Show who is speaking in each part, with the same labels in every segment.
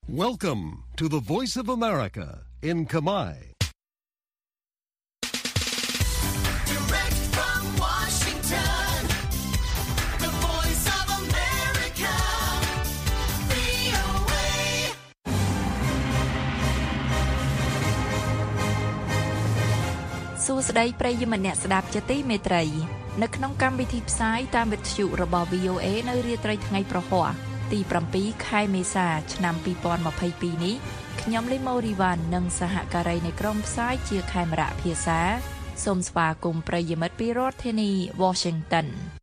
Speaker 1: Welcome to the Voice of America in Kamai.
Speaker 2: Direct from Washington, the Voice of America, VOA.
Speaker 3: សួស្តីប្រិយមិត្តអ្នកស្ដាប់ជាទីមេត្រីនៅក្នុងកម្មវិធីផ្សាយតាមវិទ្យុរបស់ VOA នៅរាត្រីថ្ងៃប្រហ័សទី7ខែមេសាឆ្នាំ2022នេះខ្ញុំលីម៉ូរីវ៉ាន់និងសហការីនៃក្រុមផ្សាយជាខេមរៈភាសាសូមស្វាគមន៍ប្រិយមិត្តពីរដ្ឋធានី Washington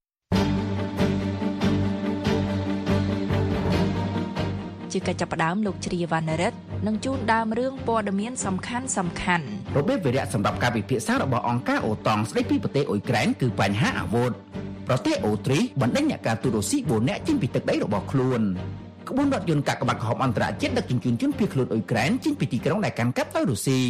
Speaker 3: ជាកិច្ចចាប់ផ្ដើមលោកជ្រាវណ្ណរិទ្ធនឹងជូនដើមរឿងព័ត៌មានសំខាន់
Speaker 4: របៀបវិរៈសម្រាប់ការពិភាក្សារបស់អង្គការអូតង់ស្ដីពីប្រទេសអ៊ុយក្រែនគឺបញ្ហាអាវុធប្រទេសអូទ្រីសបណ្ដេញអ្នកការទូតរុស្ស៊ី4នាក់ចេញពីទឹកដីរបស់ខ្លួនក្បួនរថយន្តកាកបាទក្រហមអន្តរជាតិដឹកជញ្ជូនជនភៀសខ្លួនអ៊ុយក្រែនចេញពីទីក្រុងដែលកាន់កាប់ដោយរុស្ស៊ី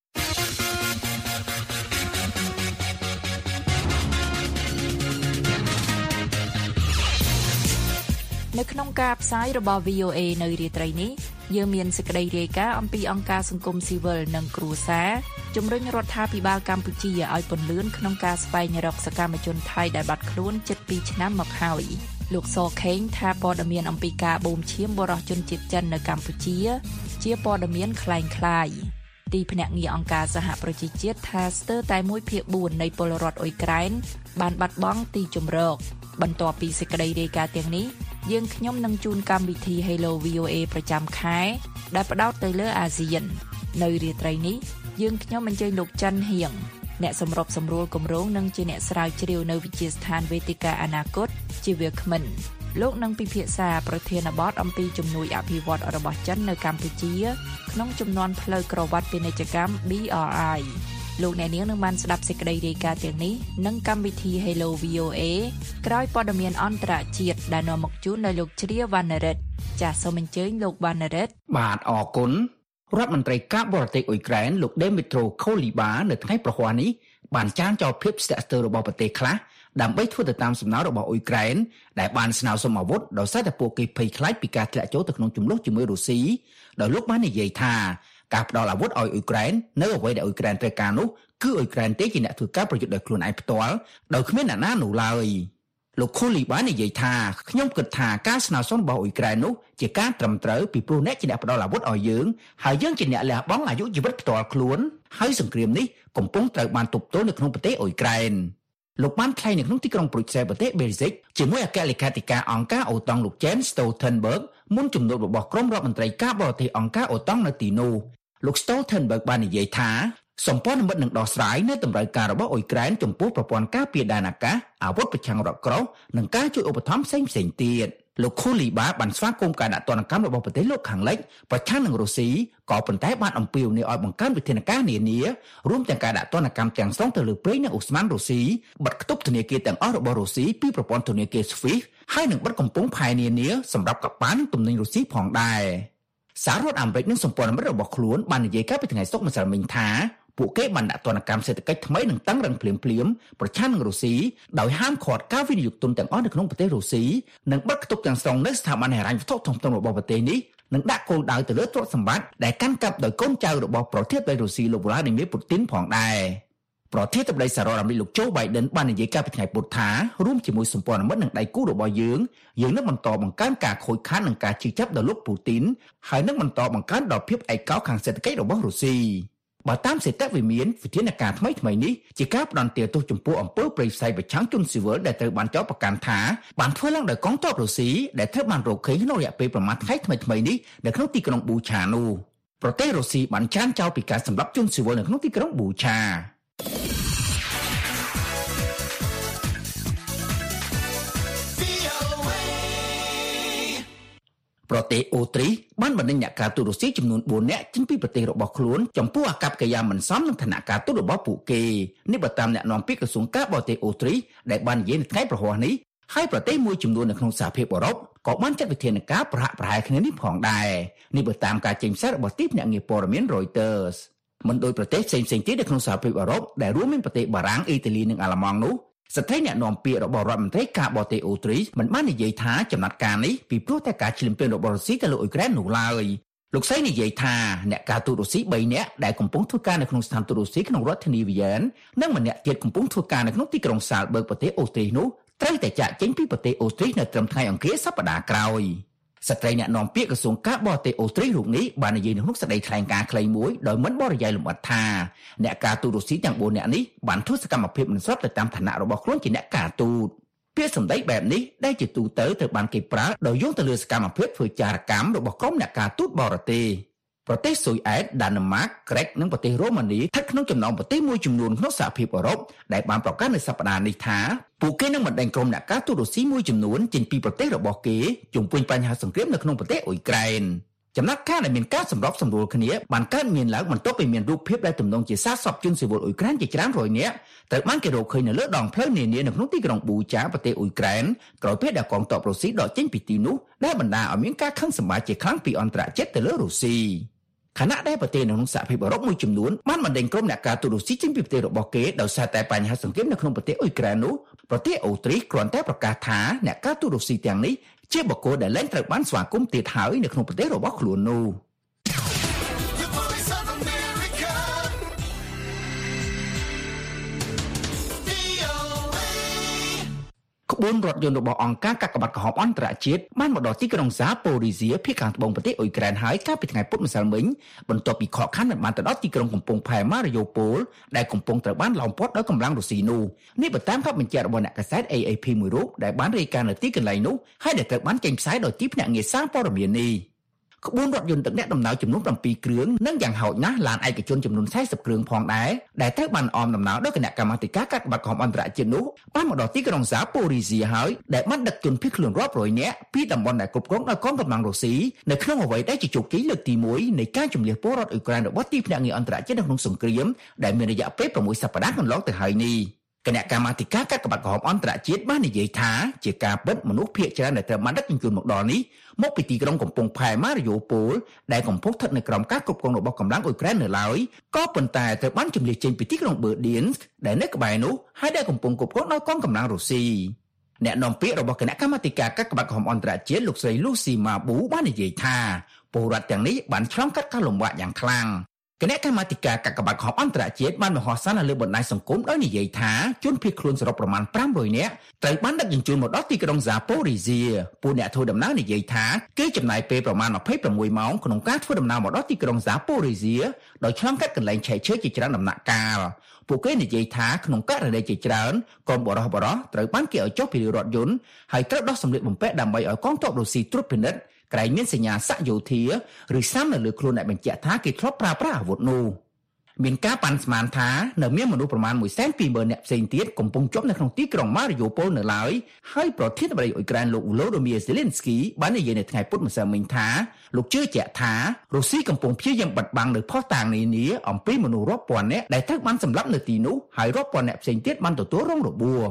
Speaker 3: នៅក្នុងការផ្សាយរបស់ VOA នៅរាត្រីនេះយើងមានសេចក្តីរាយការណ៍អំពីអង្គការសង្គមស៊ីវិលនិងគ្រួសារជំរុញរដ្ឋាភិបាលកម្ពុជាឲ្យពន្លឿនក្នុងការស្វែងរកសកម្មជនថៃដែលបាត់ខ្លួនជិត2ឆ្នាំមកហើយលោកសខេងថាព័ត៌មានអំពីការបូមឈាមបរិសុទ្ធជនជាតិចិននៅកម្ពុជាជាព័ត៌មានคล้ายៗទីភ្នាក់ងារអង្គការសហប្រជាជាតិថាស្ទើរតែ1/4នៃពលរដ្ឋអ៊ុយក្រែនបានបាត់បង់ទីជម្រកបន្ទាប់ពីសេចក្តីរាយការណ៍ទាំងនេះយើងខ្ញុំនឹងជូនកម្មវិធី Hello VOA ប្រចាំខែដែលផ្ដោតទៅលើអាស៊ាននៅរាត្រីនេះយើងខ្ញុំអញ្ជើញលោកចិនហៀងអ្នកសម្របសម្រួលគម្រោងនិងជាអ្នកស្រាវជ្រាវនៅវិទ្យាស្ថានវេទិកាអនាគតជាវាគ្មិនលោកនឹងពិភាក្សាប្រធានបទអំពីជំនួយអភិវឌ្ឍរបស់ចិននៅកម្ពុជាក្នុងចំនួនផ្លូវក្រវ៉ាត់ពាណិជ្ជកម្ម BRI លោកអ្នកនាងនឹងបានស្ដាប់សេចក្តីរាយការណ៍ទាំងនេះនិងកម្មវិធី Hello VOA ក្រោយព័ត៌មានអន្តរជាតិដែលនាំមកជូនដោយលោកជ្រាវណ្ណរិទ្ធចាសសូមអញ្ជើញលោកវណ្ណរិទ្ធ
Speaker 4: បាទអរគុណរដ្ឋមន្ត្រីការបរទេសអ៊ុយក្រែនលោកដេមីត្រូខូលីបានៅថ្ងៃប្រហ័សនេះបានចារចោលភាពស្ទាក់ស្ទើររបស់ប្រទេសខ្លះដើម្បីធ្វើទៅតាមសំណើរបស់អ៊ុយក្រែនដែលបានស្នើសុំអាវុធដោយសារតែពួកគេភ័យខ្លាចពីការធ្លាក់ចូលទៅក្នុងជម្លោះជាមួយរុស្ស៊ីដោយលោកបាននិយាយថាការផ្ដល់អាវុធឲ្យអ៊ុយក្រែននៅអ្វីដែលអ៊ុយក្រែនត្រូវការនោះគឺអ៊ុយក្រែនទេជាអ្នកធ្វើការប្រយុទ្ធដោយខ្លួនឯងផ្ទាល់ដោយគ្មានអ្នកណានោះឡើយលោកខូលីបានិយាយថាខ្ញុំគិតថាការស្នើសុំរបស់អ៊ុយក្រែននោះជាការត្រឹមត្រូវពីព្រោះអ្នកជាអ្នកផ្ដល់អាវុធឲ្យយើងហើយយើងជាអ្នកលះបង់អាយុជីវិតផ្ទាល់ខ្លួនហើយសង្គ្រាមនេះកំពុងត្រូវបានទប់ទល់នៅក្នុងប្រទេសអ៊ុយក្រែនលោកបានថ្លែងនៅក្នុងទីក្រុងប្រូចសែលប្រទេសបេលហ្សិកជាមួយអគ្គលេខាធិការអង្គការអូតង់លោក Jens Stoltenberg មុនជំនួបរបស់ក្រុមរដ្ឋមន្ត្រីការបរទេសអង្គការអូតង់នៅទីនោះលោក Stoltenberg បាននិយាយថាសម្ព័ន្ធមិត្តនឹងដោះស្រាយនៅតម្រូវការរបស់អ៊ុយក្រែនចំពោះប្រព័ន្ធការពារដែនអាកាសអាវុធប្រឆាំងរថក្រោះនិងការជួយឧបត្ថម្ភផ្សេងៗទៀតលោកខូលីបាបានស្វាគមន៍ការដាក់ទណ្ឌកម្មរបស់ប្រទេសលោកខាងលិចប្រឆាំងនឹងរុស្ស៊ីក៏ប៉ុន្តែបានអំពាវនាវឲ្យបង្កើនវិធានការនានារួមទាំងការដាក់ទណ្ឌកម្មទាំងស្រុងទៅលើប្រេងនិងឧស្ម័នរុស្ស៊ីបិទគប់ធនាគារទាំងអស់របស់រុស្ស៊ីពីប្រព័ន្ធធនាគារ SWIFT ហើយនឹងបិទកំពង់ផែនានាសម្រាប់កប៉ាល់និងទំនិញរុស្ស៊ីផងដែរសហរដ្ឋអាមេរិកនិងសម្ព័ន្ធមិត្តរបស់ខ្លួនបាននិយាយកាលពីថ្ងៃសុក្រម្សិលមិញថាពួកគេបានដាក់ទណ្ឌកម្មសេដ្ឋកិច្ចថ្មីនិងតឹងរ៉ឹងភ្លាមៗប្រឆាំងនឹងរុស្ស៊ីដោយហាមឃាត់ការវិនិយោគទុនទាំងអស់នៅក្នុងប្រទេសរុស្ស៊ីនិងបិទគប់ទាំងស្រុងនៅស្ថាប័នហិរញ្ញវត្ថុធំៗរបស់ប្រទេសនេះនិងដាក់គោលដៅទៅលើទ្រព្យសម្បត្តិដែលកាន់កាប់ដោយកូនចៅរបស់ប្រធានាធិបតីរុស្ស៊ីលោកវ្លាឌីមៀពូទីនផងដែរប្រធានាធិបតីសហរដ្ឋអាមេរិកលោកโจ Biden បាននិយាយកាលពីថ្ងៃពុធថារួមជាមួយសម្ព័ន្ធមិត្តនិងដៃគូរបស់យើងនឹងបន្តបង្កើនការខូចខាតនិងការជឿចាប់ដល់លោកពូទីនហើយនឹងបន្តបង្កើនដល់ភាពឯកោខាងសេដ្ឋកិច្ចរបស់រុស្ស៊ីបើតាមសេតវិមានវិធានការថ្មីនេះជាការផ្ដន្ទាទោសចំពោះអំពើប្រេយផ្សៃប្រឆាំងជនស៊ីវិលដែលត្រូវបានចោទប្រកាន់ថាបានធ្វើឡើងដោយកងទ័ពរុស្ស៊ីដែលត្រូវបានរកឃើញក្នុងរយៈពេលប្រមាណថ្ងៃថ្មីនេះនៅក្នុងទីក្រុងប៊ូឆានោះប្រទេសរុស្ស៊ីបានចានចោលពីការសម្លាប់ជនស៊ីវិលនៅក្នុងទីក្រុងប៊ូឆាប្រទេសអូទ្រីសបានបណ្ដេញអ្នកការទូតរុស្ស៊ីចំនួន4នាក់ចេញពីប្រទេសរបស់ខ្លួនចំពោះអាកប្បកិរិយាមិនសមនឹងឋានៈការទូតរបស់ពួកគេនេះបើតាមអ្នកនាំពាក្យក្រសួងការបរទេសអូទ្រីសដែលបាននិយាយនៅថ្ងៃប្រហ័សនេះហើយប្រទេសមួយចំនួននៅក្នុងសហភាពអឺរ៉ុបក៏បានចាត់វិធានការប្រហាក់ប្រហែលគ្នានេះផងដែរនេះបើតាមការចេញផ្សាយរបស់ទីភ្នាក់ងារព័ត៌មាន Reuters មិនដោយប្រទេសផ្សេងៗទៀតនៅក្នុងសហភាពអឺរ៉ុបដែលរួមមានប្រទេសបារាំងអ៊ីតាលីនិងអាល្លឺម៉ង់នោះស្ត្រីអ្នកនាំពាក្យរបស់រដ្ឋមន្ត្រីការបរទេសអូទ្រីសមិនបាននិយាយថាចំណាត់ការនេះពីព្រោះតែការឈ្លានពានរបស់រុស្ស៊ីទៅលើអ៊ុយក្រែននោះឡើយលោកស្រីនិយាយថាអ្នកការទូតរុស្ស៊ី3នាក់ដែលកំពុងធ្វើការនៅក្នុងស្ថានទូតរុស្ស៊ីក្នុងរដ្ឋធានីវីយ៉ែននិងម្នាក់ទៀតកំពុងធ្វើការនៅក្នុងទីក្រុងសាលប៊ើកប្រទេសអូស្ត្រីនោះត្រូវតែចាកចេញពីប្រទេសអូស្ត្រីនៅត្រឹមថ្ងៃអង្គារសប្តាហ៍ក្រោយស្ត្រីអ្នកនាំពាក្យក្រសួងការបរទេសអូស្ត្រីរូបនេះបាននិយាយនៅក្នុងសេចក្តីថ្លែងការណ៍ខ្លីមួយដោយមិនបរិយាយលម្អិតថាអ្នកការទូតរុស្ស៊ីទាំង4នាក់នេះបានធ្វើសកម្មភាពមិនស្របទៅតាមឋានៈរបស់ខ្លួនជាអ្នកការទូតពាក្យសម្ដីបែបនេះដែលជាទូទៅត្រូវបានគេប្រើដោយយោងទៅលើសកម្មភាពធ្វើចារកម្មរបស់ក្រុមអ្នកការទូតបរទេសប្រទេសស៊ុយអែត ដាណឺម៉ាក ក្រិកនិងប្រទេសរ៉ូម៉ានីស្ថិតក្នុងចំណោមប្រទេសមួយចំនួនក្នុងសហភាពអឺរ៉ុបដែលបានប្រកាសនៅសប្តាហ៍នេះថាពួកគេនឹងបណ្ដេញក្រុមអ្នកការទូតរុស្ស៊ីមួយចំនួនចេញពីប្រទេសរបស់គេជុំវិញបញ្ហាសង្គ្រាមនៅក្នុងប្រទេសអ៊ុយក្រែនចំណាត់ការដែលមានការសម្របសម្រួលគ្នាបានកើតមានឡើងបន្ទាប់ពីមានរូបភាពដែលទំនងជាសារសពជនស៊ីវិលអ៊ុយក្រែនជាច្រើនរយនាក់ត្រូវបានគេរកឃើញនៅលើដងផ្លូវនានានៅក្នុងទីក្រុងប៊ូចាប្រទេសអ៊ុយក្រែនក្រោយពេលដែលកងទ័ពរុស្ស៊ីដកចេញពីទីនោះដែលបណ្ដាលឲ្យមានការខឹងសម្បារជាខ្លាំងពីអន្តរជាតិទៅលើរុស្ស៊ីខណៈដែលប្រទេសនៅក្នុងសហភាពអឺរ៉ុបមួយចំនួនបានបណ្ដេញក្រុមអ្នកការទូតរុស្ស៊ីចេញពីប្រទេសរបស់គេដោយសារតែបញ្ហាសង្គ្រាមនៅក្នុងប្រទេសអ៊ុយក្រែននោះប្រទេសអូទ្រីសគ្រាន់តែប្រកាសថាអ្នកការទូតរុស្ស៊ីទាំងនេះជាបុគ្គលដែលលែងត្រូវបានស្វាគមន៍ទៀតហើយនៅក្នុងប្រទេសរបស់ខ្លួននោះក្បួនរថយន្តរបស់អង្គការកាកបាទក្រហមអន្តរជាតិបានមកដល់ទីក្រុងហ្សាប៉ូរីហ្សៀភាគខាងត្បូងប្រទេសអ៊ុយក្រែនហើយកាលពីថ្ងៃពុធម្សិលមិញបន្ទាប់ពីខកខានមិនបានទៅដល់ទីក្រុងកំពង់ផែម៉ារីយ៉ូប៉ូលដែលកំពុងត្រូវបានឡោមព័ទ្ធដោយកម្លាំងរុស្ស៊ីនោះនេះបើតាមការបញ្ជាក់របស់អ្នកកាសែត AAP មួយរូបដែលបានរាយការណ៍នៅទីកន្លែងនោះហើយដែលត្រូវបានចេញផ្សាយដោយទីភ្នាក់ងារសារព័ត៌មាននេះក្បួនរថយន្តដឹកអ្នកដំណើរចំនួន7គ្រឿងនិងយ៉ាងហោចណាស់ឡានឯកជនចំនួន40គ្រឿងផងដែរដែលត្រូវបានអមដំណើរដោយគណៈកម្មាធិការកាកបាទក្រហមអន្តរជាតិនោះបានមកដល់ទីក្រុងហ្សាប៉ូរីហ្សៀហើយដែលបានដឹកជនភៀសខ្លួនរាប់រយនាក់ពីតំបន់ដែលគ្រប់គ្រងដោយកងកម្លាំងរុស្ស៊ីនៅក្នុងអ្វីដែលជាជោគជ័យលើកទី1នៃការជម្លៀសពលរដ្ឋអ៊ុយក្រែនរបស់ទីភ្នាក់ងារអន្តរជាតិនៅក្នុងសង្គ្រាមដែលមានរយៈពេល6សប្តាហ៍កន្លងទៅហើយនេះគណៈកម្មាធិការកាកបាទក្រហមអន្តរជាតិបាននិយាយថាជាការពិតមនុស្សភាគច្រើនដែលត្រូវបានដឹកជញ្ជូនមកដល់នេះមកពីទីក្រុងកំពង់ផែម៉ារីយ៉ូប៉ូលដែលកំពុងស្ថិតនៅក្រោមការគ្រប់គ្រងរបស់កម្លាំងអ៊ុយក្រែននៅឡើយក៏ប៉ុន្តែត្រូវបានជម្លៀសចេញពីទីក្រុងបឺឌៀនស្កដែលនៅក្បែរនោះហើយដែលកំពុងគ្រប់គ្រងដោយកងកម្លាំងរុស្ស៊ីអ្នកនាំពាក្យរបស់គណៈកម្មាធិការកាកបាទក្រហមអន្តរជាតិលោកស្រីលូស៊ីម៉ាប៊ូបាននិយាយថាពលរដ្ឋទាំងនេះបានឆ្លងកាត់ការលំបាកយ៉ាងខ្លាំងគណៈកម្មាធិការកាកបាទក្រហមអន្តរជាតិបានមហោសារនៅលើបណ្ដាញសង្គមដោយនិយាយថាជនភៀសខ្លួនសរុបប្រមាណ500នាក់ត្រូវបានដឹកជញ្ជូនមកដល់ទីក្រុងហ្សាប៉ូរីហ្សៀពួកអ្នកធ្វើដំណើរនិយាយថាគេចំណាយពេលប្រមាណ26ម៉ោងក្នុងការធ្វើដំណើរមកដល់ទីក្រុងហ្សាប៉ូរីហ្សៀដោយឆ្លងកាត់កន្លែងឆេះឈើជាច្រើនដំណាក់កាលពួកគេនិយាយថាក្នុងករណីជាច្រើនកងបរិះត្រូវបានគេឲ្យចុះពីរថយន្តហើយត្រូវដោះសម្លៀកបំពាក់ដើម្បីឲ្យកងទ័ពរុស្ស៊ីត្រួតពិនិត្យក្រែងមានសញ្ញាសាក់យោធាឬសាំនៅលើខ្លួនអ្នកបញ្ជាក់ថាគេធ្លាប់ប្រើប្រាស់អាវុធនោះមានការប៉ាន់ស្មានថានៅមានមនុស្សប្រមាណ 120,000 នាក់ផ្សេងទៀតកំពុងជាប់នៅក្នុងទីក្រុងម៉ារីយ៉ូប៉ូលនៅឡើយហើយប្រធានាធិបតីអ៊ុយក្រែនលោក Volodymyr Zelensky បាននិយាយនៅថ្ងៃពុធម្សិលមិញថាលោកជឿជាក់ថារុស្ស៊ីកំពុងព្យាយាមបិទបាំងនៅភស្តុតាងនានាអំពីមនុស្សរាប់ពាន់នាក់ដែលត្រូវបានសម្លាប់នៅទីនោះហើយរាប់ពាន់នាក់ផ្សេងទៀតបានទទួលរងរបួស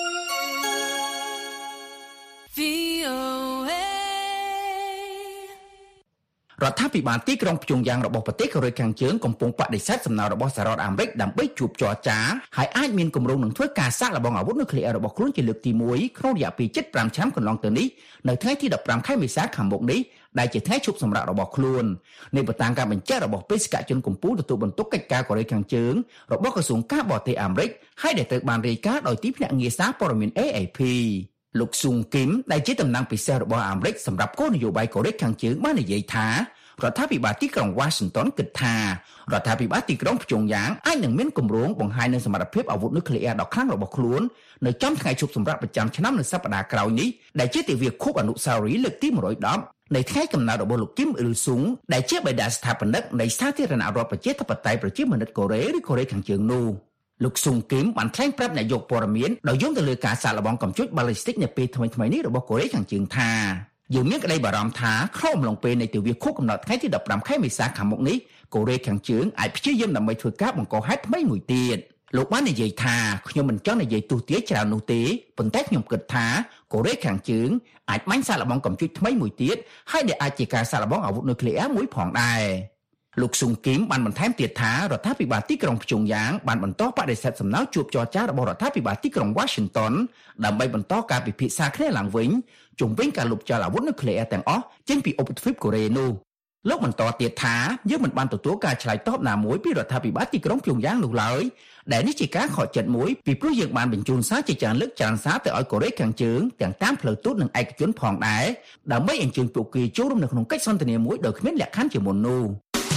Speaker 4: រដ្ឋាភិបាលទីក្រុងព្យុងយ៉ាងរបស់ប្រទេសកូរ៉េខាងជើងកំពុងបដិសេធសំណើរបស់សហរដ្ឋអាមេរិកដើម្បីជួបចរចាហើយអាចមានគម្រោងនឹងធ្វើការសាកល្បងអាវុធនុយក្លេអ៊ែររបស់ខ្លួនជាលើកទី1ក្នុងរយៈពេល75ឆ្នាំកន្លងទៅនេះនៅថ្ងៃទី15ខែមេសាខាងមុខនេះដែលជាថ្ងៃជប់សម្រាប់របស់ខ្លួននេះបើតាមការបញ្ជាក់របស់បេសកជនកម្ពុជាទទួលបន្ទុកកិច្ចការកូរ៉េខាងជើងរបស់ក្រសួងការបរទេសអាមេរិកហើយដែលត្រូវបានរាយការណ៍ដោយទីភ្នាក់ងារសារព័ត៌មាន AAPលោកស៊ុងគីមដែលជាតំណាងពិសេសរបស់អាមេរិកសម្រាប់គោលនយោបាយកូរ៉េខាងជើងបាននិយាយថារដ្ឋាភិបាលទីក្រុង Washington គិតថារដ្ឋាភិបាលទីក្រុងព្យុងយ៉ាងអាចនឹងមានគម្រោងបង្ហាញនូវសមត្ថភាពអាវុធនុយក្លេអ៊ែរដ៏ខ្លាំងរបស់ខ្លួននៅចំថ្ងៃជប់សម្រាប់ប្រចាំឆ្នាំនៅសប្តាហ៍ក្រោយនេះដែលជាទិវាខួបអនុស្សាវរីយ៍លើកទី110នៃថ្ងៃកំណើតរបស់លោកគីមអ៊ីលស៊ុងដែលជាបេតាស្ថាបនិកនៃសាធារណរដ្ឋប្រជាធិបតេយ្យប្រជាមានិតកូរ៉េឬកូរ៉េខាងជើងនោះលោកស៊ុងគីមបានថ្លែងប្រាប់អ្នកយកព័ត៌មានដោយយោងទៅលើការសាកល្បងកំជុចបាល់លីស្ទិកនៅពេលថ្មីៗនេះរបស់កូរ៉េខាងជើងថាយើងមានក្តីបារម្ភថាក្នុងអំឡុងពេលនៃទិវាខួបកំណើតថ្ងៃទី15ខែមេសាខាងមុខនេះកូរ៉េខាងជើងអាចព្យាយាមដើម្បីធ្វើការបង្កហេតុថ្មីមួយទៀតលោកបាននិយាយថាខ្ញុំមិនចង់និយាយទូទាយច្រើននោះទេប៉ុន្តែខ្ញុំគិតថាកូរ៉េខាងជើងអាចបាញ់សាកល្បងកំជុចថ្មីមួយទៀតហើយដែលអាចជាការសាកល្បងអាវុធនុយក្លេអ៊ែរមួយផងដែរលោកស៊ុងគីមបានបន្ថែមទៀតថារដ្ឋាភិបាលទីក្រុងព្យុងយ៉ាងបានបន្តបដិសេធសំណើជួបចរចារបស់រដ្ឋាភិបាលទីក្រុង Washington ដើម្បីបន្តការពិភាក្សាគ្នាឡើងវិញជុំវិញការលុបចោលអាវុធនុយក្លេអ៊ែរទាំងអស់ចេញពីឧបទ្វីបកូរ៉េនោះលោកបន្តទៀតថាយើងមិនបានទទួលការឆ្លើយតបណាមួយពីរដ្ឋាភិបាលទីក្រុងព្យុងយ៉ាងនោះឡើយដែលនេះជាការខកចិត្តមួយពីព្រោះយើងបានបញ្ជូនសារជាច្រើនលើកចែងសារទៅឲ្យកូរ៉េខាងជើងទាំងតាមផ្លូវទូតនិងឯកជនផងដែរដើម្បីអញ្ជើញពួកគេចូលរួមនៅក្នុងកិច្ចសន្ទនាមួយដោយគ្មានលក្ខខណ្ឌជាមុននោះ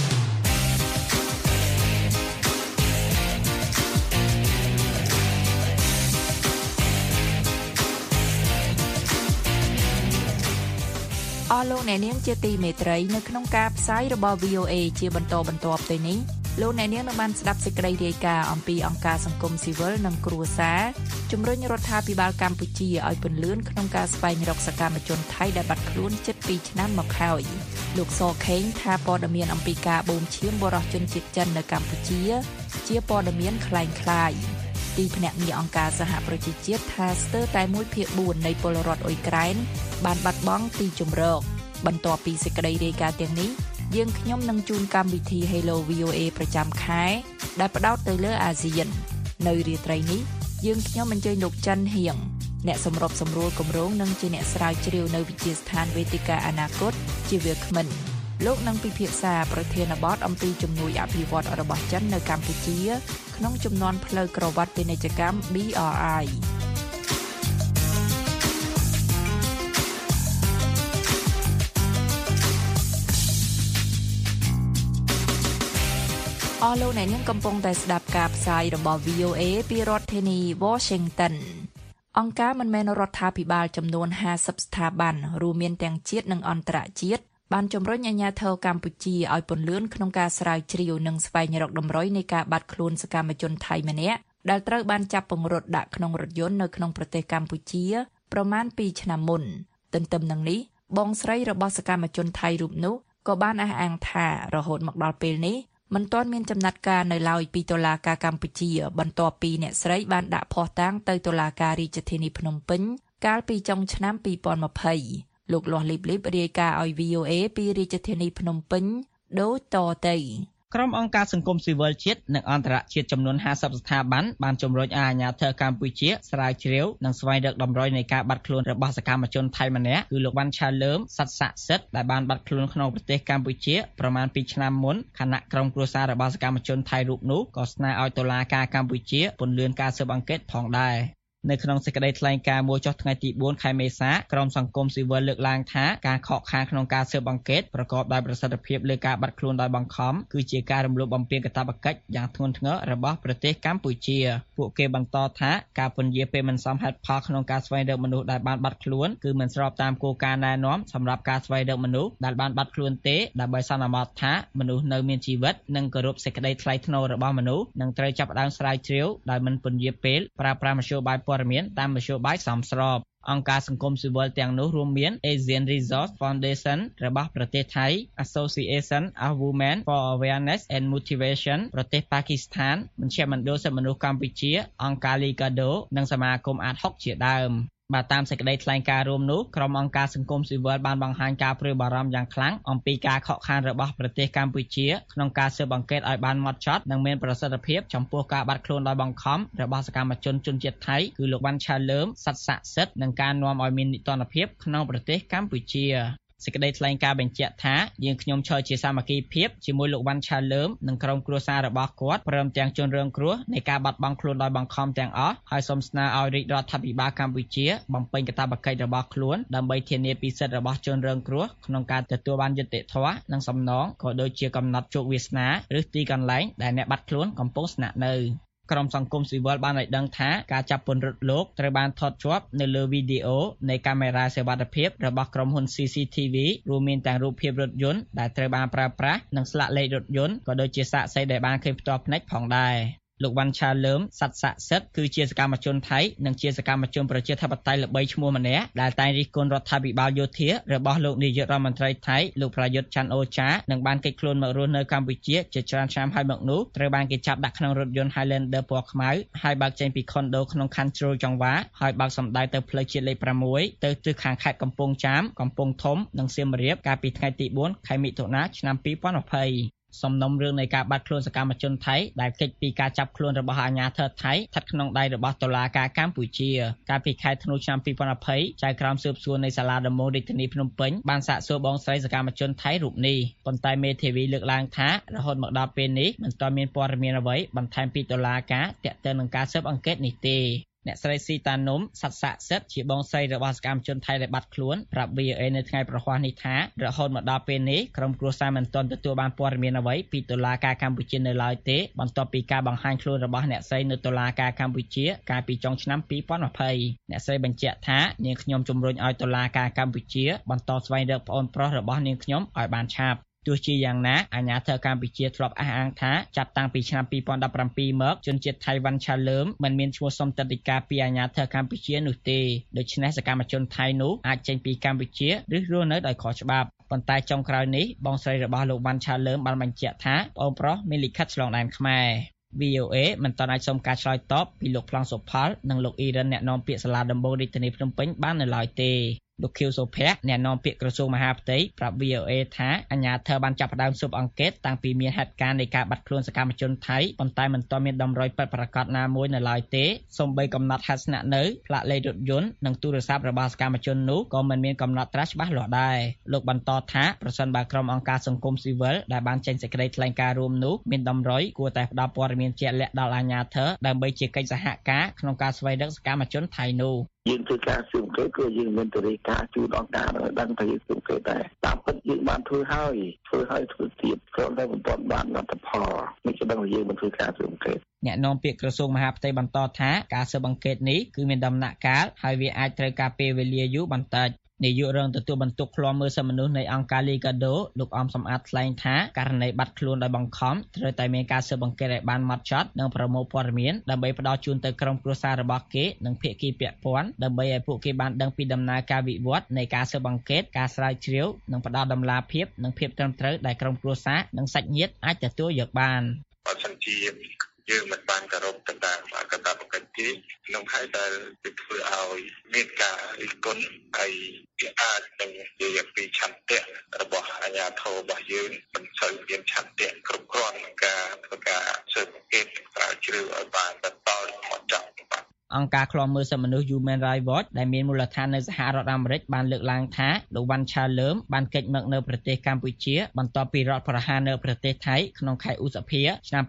Speaker 3: អស់លោកអ្នកនាងជាទីមេត្រីនៅក្នុងការផ្សាយរបស់ VOA ជាបន្តបន្ទាប់ទៅនេះលោកអ្នកនាងនឹងបានស្ដាប់សេចក្តីរាយការណ៍អំពីអង្គការសង្គមស៊ីវិលនិងគ្រួសារជំរុញរដ្ឋាភិបាលកម្ពុជាឲ្យពន្លឿនក្នុងការស្វែងរកសកម្មជនថៃដែលបាត់ខ្លួនជិត2ឆ្នាំមកហើយលោកសខេងថាព័ត៌មានអំពីការបូមឈាមបរិសុទ្ធជនជាតិចិននៅកម្ពុជាជាព័ត៌មានคล้ายៗទីភ្នាក់ងារអង្គការសហប្រជាជាតិថាស្ទើរតែ1/4នៃពលរដ្ឋអ៊ុយក្រែនបានបាត់បង់ទីជម្រកបន្ទាប់ពីសេចក្តីរាយការណ៍ទាំងនេះយើងខ្ញុំនឹងជូនកម្មវិធី Hello VOA ប្រចាំខែដែលផ្ដោតទៅលើអាស៊ាននៅរាត្រីនេះយើងខ្ញុំអញ្ជើញលោកចិនហៀងអ្នកសម្របសម្រួលគម្រោងនិងជាអ្នកស្រាវជ្រាវនៅវិទ្យាស្ថានវេទិកាអនាគតជាវាគ្មិនលោកនឹងពិភាក្សាប្រធានបទអំពីជំនួយអភិវឌ្ឍន៍របស់ចិននៅកម្ពុជាក្នុងជំនាន់ផ្លូវក្រវ៉ាត់ពាណិជ្ជកម្ម BRIអស់លោកអ្នកនាងកំពុងតែស្ដាប់ការផ្សាយរបស់ VOA ពីរដ្ឋធានី Washington អង្គការមិនមែនរដ្ឋាភិបាលចំនួន50ស្ថាប័នរួមមានទាំងជាតិនិងអន្តរជាតិបានជំរុញអាជ្ញាធរកម្ពុជាឲ្យពន្លឿនក្នុងការស្រាវជ្រាវនិងស្វែងរកតម្រុយនៃការបាត់ខ្លួនសកម្មជនថៃម្នាក់ដែលត្រូវបានចាប់ពង្រត់ដាក់ក្នុងរថយន្តនៅក្នុងប្រទេសកម្ពុជាប្រមាណ2ឆ្នាំមុនទន្ទឹមនឹងនេះបងស្រីរបស់សកម្មជនថៃរូបនោះក៏បានអះអាងថារហូតមកដល់ពេលនេះមិនទាន់មានចំណាត់ការនៅឡើយពីតុលាការកម្ពុជាបន្ទាប់ពីអ្នកស្រីបានដាក់ភស្តុតាងទៅតុលាការរាជធានីភ្នំពេញកាលពីចុងឆ្នាំ2020លោកលាស់លីបលីបរាយការណ៍ឲ្យ VOA ពីរាជធានីភ្នំពេញដូចតទៅ
Speaker 5: ក្រុមអង្គការសង្គមស៊ីវិលជាតិនិងអន្តរជាតិចំនួន50ស្ថាប័នបានជំរុញឲ្យអាជ្ញាធរកម្ពុជាស្រាវជ្រាវនិងស្វែងរកតម្រុយនៃការបាត់ខ្លួនរបស់សកម្មជនថៃម្នាក់គឺលោកវ៉ាន់ឆាលើមស័ក្តិស័ក្តិសិទ្ធដែលបានបាត់ខ្លួនក្នុងប្រទេសកម្ពុជាប្រមាណ2ឆ្នាំមុនខណៈក្រុមគ្រួសាររបស់សកម្មជនថៃរូបនោះក៏ស្នើឲ្យតុលាការកម្ពុជាពន្យាការស៊ើបអង្កេតផងដែរនៅក្នុងសេចក្តីថ្លែងការណ៍មួយចុះថ្ងៃទី4ខែមេសាក្រុមសង្គមស៊ីវិលលើកឡើងថាការខកខានក្នុងការស៊ើបអង្កេតប្រកបដោយប្រសិទ្ធភាពលើការបាត់ខ្លួនដោយបង្ខំគឺជាការរំលោភបំពានកាតព្វកិច្ចយ៉ាងធ្ងន់ធ្ងររបស់ប្រទេសកម្ពុជាពួកគេបន្តថាការពន្យាពេលមិនសមហេតុផលក្នុងការស្វែងរកមនុស្សដែលបានបាត់ខ្លួនគឺមិនស្របតាមគោលការណ៍ណែនាំសម្រាប់ការស្វែងរកមនុស្សដែលបានបាត់ខ្លួនទេដើម្បីសន្មតថាមនុស្សនៅមានជីវិតនិងគោរពសេចក្តីថ្លៃថ្នូររបស់មនុស្សនិងត្រូវចាប់ផ្ដើមស្រាវជ្រាវដោយមិនពន្យាពេលប្រើប្រាស់មធ្យោបាយព័ត៌មានតាមមធ្យោបាយសមស្របអង្គការសង្គមស៊ីវិលទាំងនោះរួមមាន Asian Resource Foundation របស់ប្រទេសថៃ Association of Women for Awareness and Motivation ប្រទេសប៉ាគីស្ថានមជ្ឈមណ្ឌលសិទ្ធិមនុស្សកម្ពុជាអង្គការ Liga do និងសមាគមអាត60ជាដើមបាទតាមសេចក្តីថ្លែងការណ៍រួមនោះក្រុមអង្គការសង្គមស៊ីវិលបានបង្ហាញការព្រួយបារម្ភយ៉ាងខ្លាំងអំពីការខកខានរបស់ប្រទេសកម្ពុជាក្នុងការស៊ើបអង្កេតឲ្យបានហ្មត់ចត់និងមានប្រសិទ្ធភាពចំពោះការបាត់ខ្លួនដោយបង្ខំរបស់សកម្មជនជនជាតិថៃគឺលោកវ៉ាន់ឆាលើមស័ក្តិស័ក្តិសិទ្ធនិងការនាំឲ្យមាននីតិរដ្ឋភាពក្នុងប្រទេសកម្ពុជាសេចក្តីថ្លែងការណ៍បញ្ជាក់ថាយើងខ្ញុំឈរជាសាមគ្គីភាពជាមួយលោកវ៉ាន់ឆាលើមនិងក្រុមគ្រួសាររបស់គាត់ព្រមទាំងជនរងគ្រោះនៃការបាត់បង់ខ្លួនដោយបង្ខំទាំងអស់ហើយសូមស្នើឲ្យរាជរដ្ឋាភិបាលកម្ពុជាបំពេញកាតព្វកិច្ចរបស់ខ្លួនដើម្បីធានាពីសិទ្ធិរបស់ជនរងគ្រោះក្នុងការទទួលបានយុត្តិធម៌និងសំណងក៏ដូចជាកំណត់ជោគវាសនាឬទីកន្លែងដែលអ្នកបាត់ខ្លួនកំពុងស្នាក់នៅក្រុមសង្គមស៊ីវិលបានឲ្យដឹងថាការចាប់ពង្រត់លោកត្រូវបានថតជាប់នៅលើវីដេអូនៃកាមេរ៉ាសេវាត្ថភាពរបស់ក្រុមហ៊ុន CCTV រួមមានទាំងរូបភាពរថយន្តដែលត្រូវបានប្រើប្រាស់និងស្លាកលេខរថយន្តក៏ដូចជាសាក្សីដែលបានឃើញផ្ទាល់ភ្នែកផងដែរលោកវ៉ាន់ឆាលើមស័ក្តិស័ក្តិសិទ្ធគឺជាសកម្មជនថៃនិងជាសកម្មជនប្រជាធិបតេយ្យល្បីឈ្មោះម្នាក់ដែលតែងរិះគន់រដ្ឋាភិបាលយោធារបស់លោកនាយករដ្ឋមន្ត្រីថៃលោកប្រយុទ្ធច័ន្ទអូចានិងបានគេចខ្លួនមករស់នៅកម្ពុជាជាច្រើនឆ្នាំហើយមកនោះត្រូវបានគេចាប់ដាក់ក្នុងរថយន្ត Highlander ពណ៌ខ្មៅហើយបើកចេញពីខុនដូក្នុងខណ្ឌជ្រោយចង្វាហើយបើកសម្ដៅទៅផ្លូវជាតិលេខ6ទៅទិសខាងខេត្តកំពង់ចាមកំពង់ធំនិងសៀមរាបកាលពីថ្ងៃទី4ខែមិថុនាឆ្នាំ2020 សំណុំរឿងនៃការបាត់ខ្លួនសកម្មជនថៃដែលគេចពីការចាប់ខ្លួនរបស់អាជ្ញាធរថៃស្ថិតក្នុងដៃរបស់តុលាការកម្ពុជាកាលពីខែធ្នូឆ្នាំ2020ចៅក្រមស៊ើបសួរនៃសាលាដំបងរាជធានីភ្នំពេញបានសាកសួរបងស្រីសកម្មជនថៃរូបនេះប៉ុន្តែមេធាវីលើកឡើងថារហូតមកដល់ពេលនេះមិនទាន់មានព័ត៌មានអ្វីបន្ថែមពីតុលាការទាក់ទងនឹងការស៊ើបអង្កេតនេះទេអ្នកស្រីស៊ីតានុំស័ក្តិស័ក្តិសិទ្ធជាបងស្រីរបស់សកម្មជនថៃដែលបាត់ខ្លួនប្រាប់ VOA នៅថ្ងៃប្រហ័សនេះថារហូតមកដល់ពេលនេះក្រុមគ្រួសារមិនទាន់ទទួលបានព័ត៌មានអ្វីពីតុលាការកម្ពុជានៅឡើយទេបន្ទាប់ពីការបង្ហាញខ្លួនរបស់អ្នកស្រីនៅតុលាការកម្ពុជាកាលពីចុងឆ្នាំ2020អ្នកស្រីបញ្ជាក់ថានាងខ្ញុំជំរុញឲ្យតុលាការកម្ពុជាបន្តស្វែងរកប្អូនប្រុសរបស់នាងខ្ញុំឲ្យបានឆាប់ទោះជាយ៉ាងណាអាជ្ញាធរកម្ពុជាធ្លាប់អះអាងថាចាប់តាំងពីឆ្នាំ2017មកជនជាតិថៃវ៉ាន់ឆាលើមមិនមានឈ្មោះសុំទិដ្ឋាការពីអាជ្ញាធរកម្ពុជានោះទេដូច្នេះសកម្មជនថៃនោះអាចចេញពីកម្ពុជាឬរស់នៅដោយខុសច្បាប់ប៉ុន្តែចុងក្រោយនេះបងស្រីរបស់លោកវ៉ាន់ឆាលើមបានបញ្ជាក់ថាប្អូនប្រុសមានលិខិតឆ្លងដែនខ្មែរ VOA មិនទាន់អាចសុំការឆ្លើយតបពីលោកប្លង់សុផលនិងលោកអ៊ីរ៉ានអ្នកនាំពាក្យសាលាដំបងរាជធានីភ្នំពេញបាននៅឡើយទេលោកខៀវសុភ័ក្រអ្នកនាំពាក្យក្រសួងមហាផ្ទៃប្រាប់ VOA ថាអាជ្ញាធរបានចាប់ផ្ដើមស៊ើបអង្កេតតាំងពីមានហេតុការណ៍នៃការបាត់ខ្លួនសកម្មជនថៃប៉ុន្តែមិនទាន់មានតម្រុយពិតប្រាកដណាមួយនៅឡើយទេសូម្បីកំណត់ហេតុស្នាក់នៅផ្លាកលេខរថយន្តនិងទូរស័ព្ទរបស់សកម្មជននោះក៏មិនមានកំណត់ត្រាស់ច្បាស់លាស់ដែរលោកបន្តថាប្រសិនបើក្រុមអង្គការសង្គមស៊ីវិលដែលបានចេញសេចក្តីថ្លែងការណ៍រួមនោះមានតម្រុយគួរតែផ្ដល់ព័ត៌មានជាក់លាក់ដល់អាជ្ញាធរដើម្បីជាកិច្ចសហការក្នុងការស្វែងរកសកម្មជនថៃនោះ
Speaker 6: យើងធ្វើការស៊ើបអង្កេតគឺយើងមានទៅរាយការណ៍ជូនអង្គការដឹងថាយើងស៊ើបអង្កេតដែរតាមពិតយើងបានធ្វើហើយធ្វើទៀតគ្រាន់តែមិនទាន់បានលទ្ធផលនេះគឺដឹងថាយើងមិនធ្វើការស៊ើបអង្កេត
Speaker 5: អ្នកនាំពាក្យក្រសួងមហាផ្ទៃបន្តថាការស៊ើបអង្កេតនេះគឺមានដំណាក់កាលហើយវាអាចត្រូវការពេលវេលាយូរបន្តិចនាយករងទទួលបន្ទុកឃ្លាំមើលសិទ្ធិមនុស្សនៃអង្គការ Liga do លោកអំសំអាតថ្លែងថាករណីបាត់ខ្លួនដោយបង្ខំត្រូវតែមានការស៊ើបអង្កេតឲ្យបានហ្មត់ចត់និងប្រមូលព័ត៌មានដើម្បីផ្ដល់ជូនទៅក្រុមគ្រួសាររបស់គេនិងភាគីពាក់ព័ន្ធដើម្បីឲ្យពួកគេបានដឹងពីដំណើរការវិវត្តនៃការស៊ើបអង្កេតការស្រាវជ្រាវនិងផ្ដល់ដំណាភាពនិងភាពត្រឹមត្រូវដែលក្រុមគ្រួសារនិងសាច់ញាតិអាចទទួលយកបាន
Speaker 6: បើសិនជាយើងមិនបានគោរពទៅតាមកាតព្វកិច្ចទេក្នុងហើយដែលធ្វើឲ្យមានការរិះគន់ហើយវាអាចនឹងនិយាយពីឆន្ទៈរបស់អាជ្ញាធររបស់យើងមិនសូវមានឆន្ទៈគ្រប់គ្រាន់ក្នុងការធ្វើការស៊ើបអង្កេតស្រាវជ្រាវឲ្យបានបន្តមកចប់
Speaker 5: អង្គការឃ្លាំមើលសិទ្ធិមនុស្ស Human Rights Watch ដែលមានមូលដ្ឋាននៅសហរដ្ឋអាមេរិកបានលើកឡើងថាលោកវ៉ាន់ឆាលើមបានគេចមកនៅប្រទេសកម្ពុជាបន្ទាប់ពីរដ្ឋប្រហារនៅប្រទេសថៃក្នុងខែឧសភាឆ្នាំ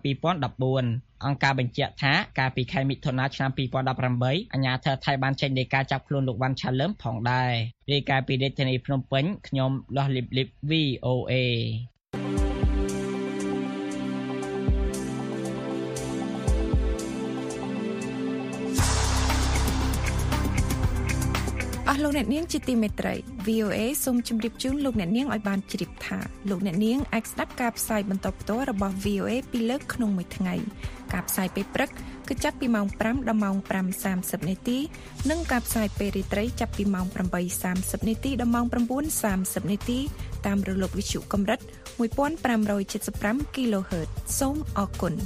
Speaker 5: 2014អង្គការបញ្ជាក់ថាកាលពីខែមិថុនាឆ្នាំ2018អាជ្ញាធរថៃបានចេញដីកាចាប់ខ្លួនលោកវ៉ាន់ឆាលើមផងដែររាយការណ៍ពីរាជធានីភ្នំពេញខ្ញុំលោះលីបលីប VOA
Speaker 7: អស់លោកអ្នកនាងជាទីមេត្រី VOA សូមជម្រាបជូនលោកអ្នកនាងឲ្យបានជ្រាបថាលោកអ្នកនាងអាចស្ដាប់ការផ្សាយបន្តផ្ទាល់របស់ VOA ពីរលើកក្នុងមួយថ្ងៃការផ្សាយពេលព្រឹកគឺចាប់ពីម៉ោង 5 ដល់ម៉ោង 5:30 នាទីនិងការផ្សាយពេលរាត្រីចាប់ពីម៉ោង 8:30 នាទីដល់ម៉ោង 9:30 នាទីតាមរលកវិទ្យុកម្រិត 1575 kHz សូមអរគុណ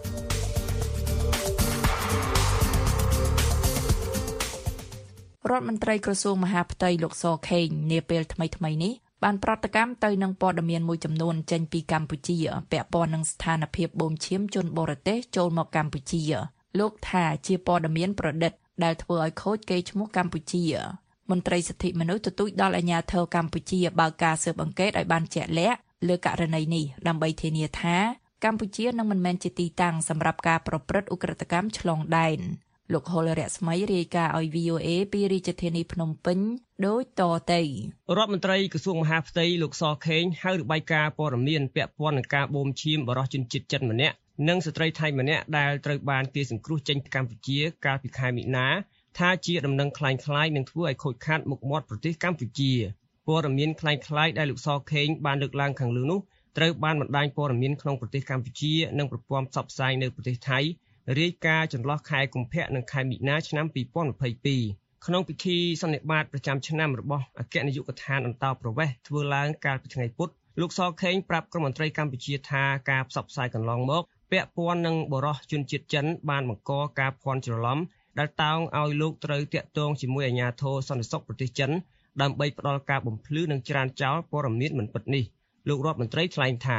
Speaker 3: រដ្ឋមន្ត្រីក្រសួងមហាផ្ទៃលោកសខេងនាពេលថ្មីៗនេះបានប្រតិកម្មទៅនឹងព័ត៌មានមួយចំនួនចេញពីកម្ពុជាពាក់ព័ន្ធនឹងស្ថានភាពបូមឈាមជនបរទេសចូលមកកម្ពុជាលោកថាជាព័ត៌មានប្រឌិតដែលធ្វើឲ្យខូចកេរ្តិ៍ឈ្មោះកម្ពុជាមន្ត្រីសិទ្ធិមនុស្សទទូចដល់អាជ្ញាធរកម្ពុជាបើកការស៊ើបអង្កេតឲ្យបានជាក់លាក់លើករណីនេះដើម្បីធានាថាកម្ពុជានឹងមិនមែនជាទីតាំងសម្រាប់ការប្រព្រឹត្តឧក្រិដ្ឋកម្មឆ្លងដែនលោកហុលរស្មីរាយការណ៍ឲ្យ VOA ពីរាជធានីភ្នំពេញដូចតទៅ
Speaker 8: រដ្ឋមន្ត្រីក្រសួងមហាផ្ទៃលោកសខេងហៅរបាយការណ៍ព័ត៌មានពាក់ព័ន្ធនឹងការបូមឈាមបរិសុទ្ធជនជាតិចិនម្នាក់និងស្ត្រីថៃម្នាក់ដែលត្រូវបានគេសង្គ្រោះចេញពីកម្ពុជាកាលពីខែមិនិនាថាជាដំណឹងคล้ายៗនឹងធ្វើឲ្យខូចខាតមុខមាត់ប្រទេសកម្ពុជាព័ត៌មានคล้ายៗដែលលោកសខេងបានលើកឡើងខាងលើនោះត្រូវបានបណ្ដាញព័ត៌មានក្នុងប្រទេសកម្ពុជានិងប្រព័ន្ធផ្សព្វផ្សាយនៅប្រទេសថៃរាយការណ៍ចន្លោះខែកុម្ភៈនិងខែមិនិនាឆ្នាំ2022ក្នុងពិធីសន្និបាតប្រចាំឆ្នាំរបស់អគ្គនាយកដ្ឋានអន្តរប្រវេសន៍ធ្វើឡើងកាលពីថ្ងៃពុធលោកសខេងប្រាប់ក្រុមមន្ត្រីកម្ពុជាថាការផ្សព្វផ្សាយកន្លងមកពាក់ព័ន្ធនឹងបរិសុទ្ធជនជាតិចិនបានបង្កការភ័ន្តច្រឡំដែលតោងឲ្យលោកត្រូវតាក់ទងជាមួយអាជ្ញាធរសន្តិសុខប្រទេសចិនដើម្បីផ្ដល់ការបំភ្លឺនិងច្រានចោលព័ត៌មានមិនពិតនេះលោករដ្ឋមន្ត្រីថ្លែងថា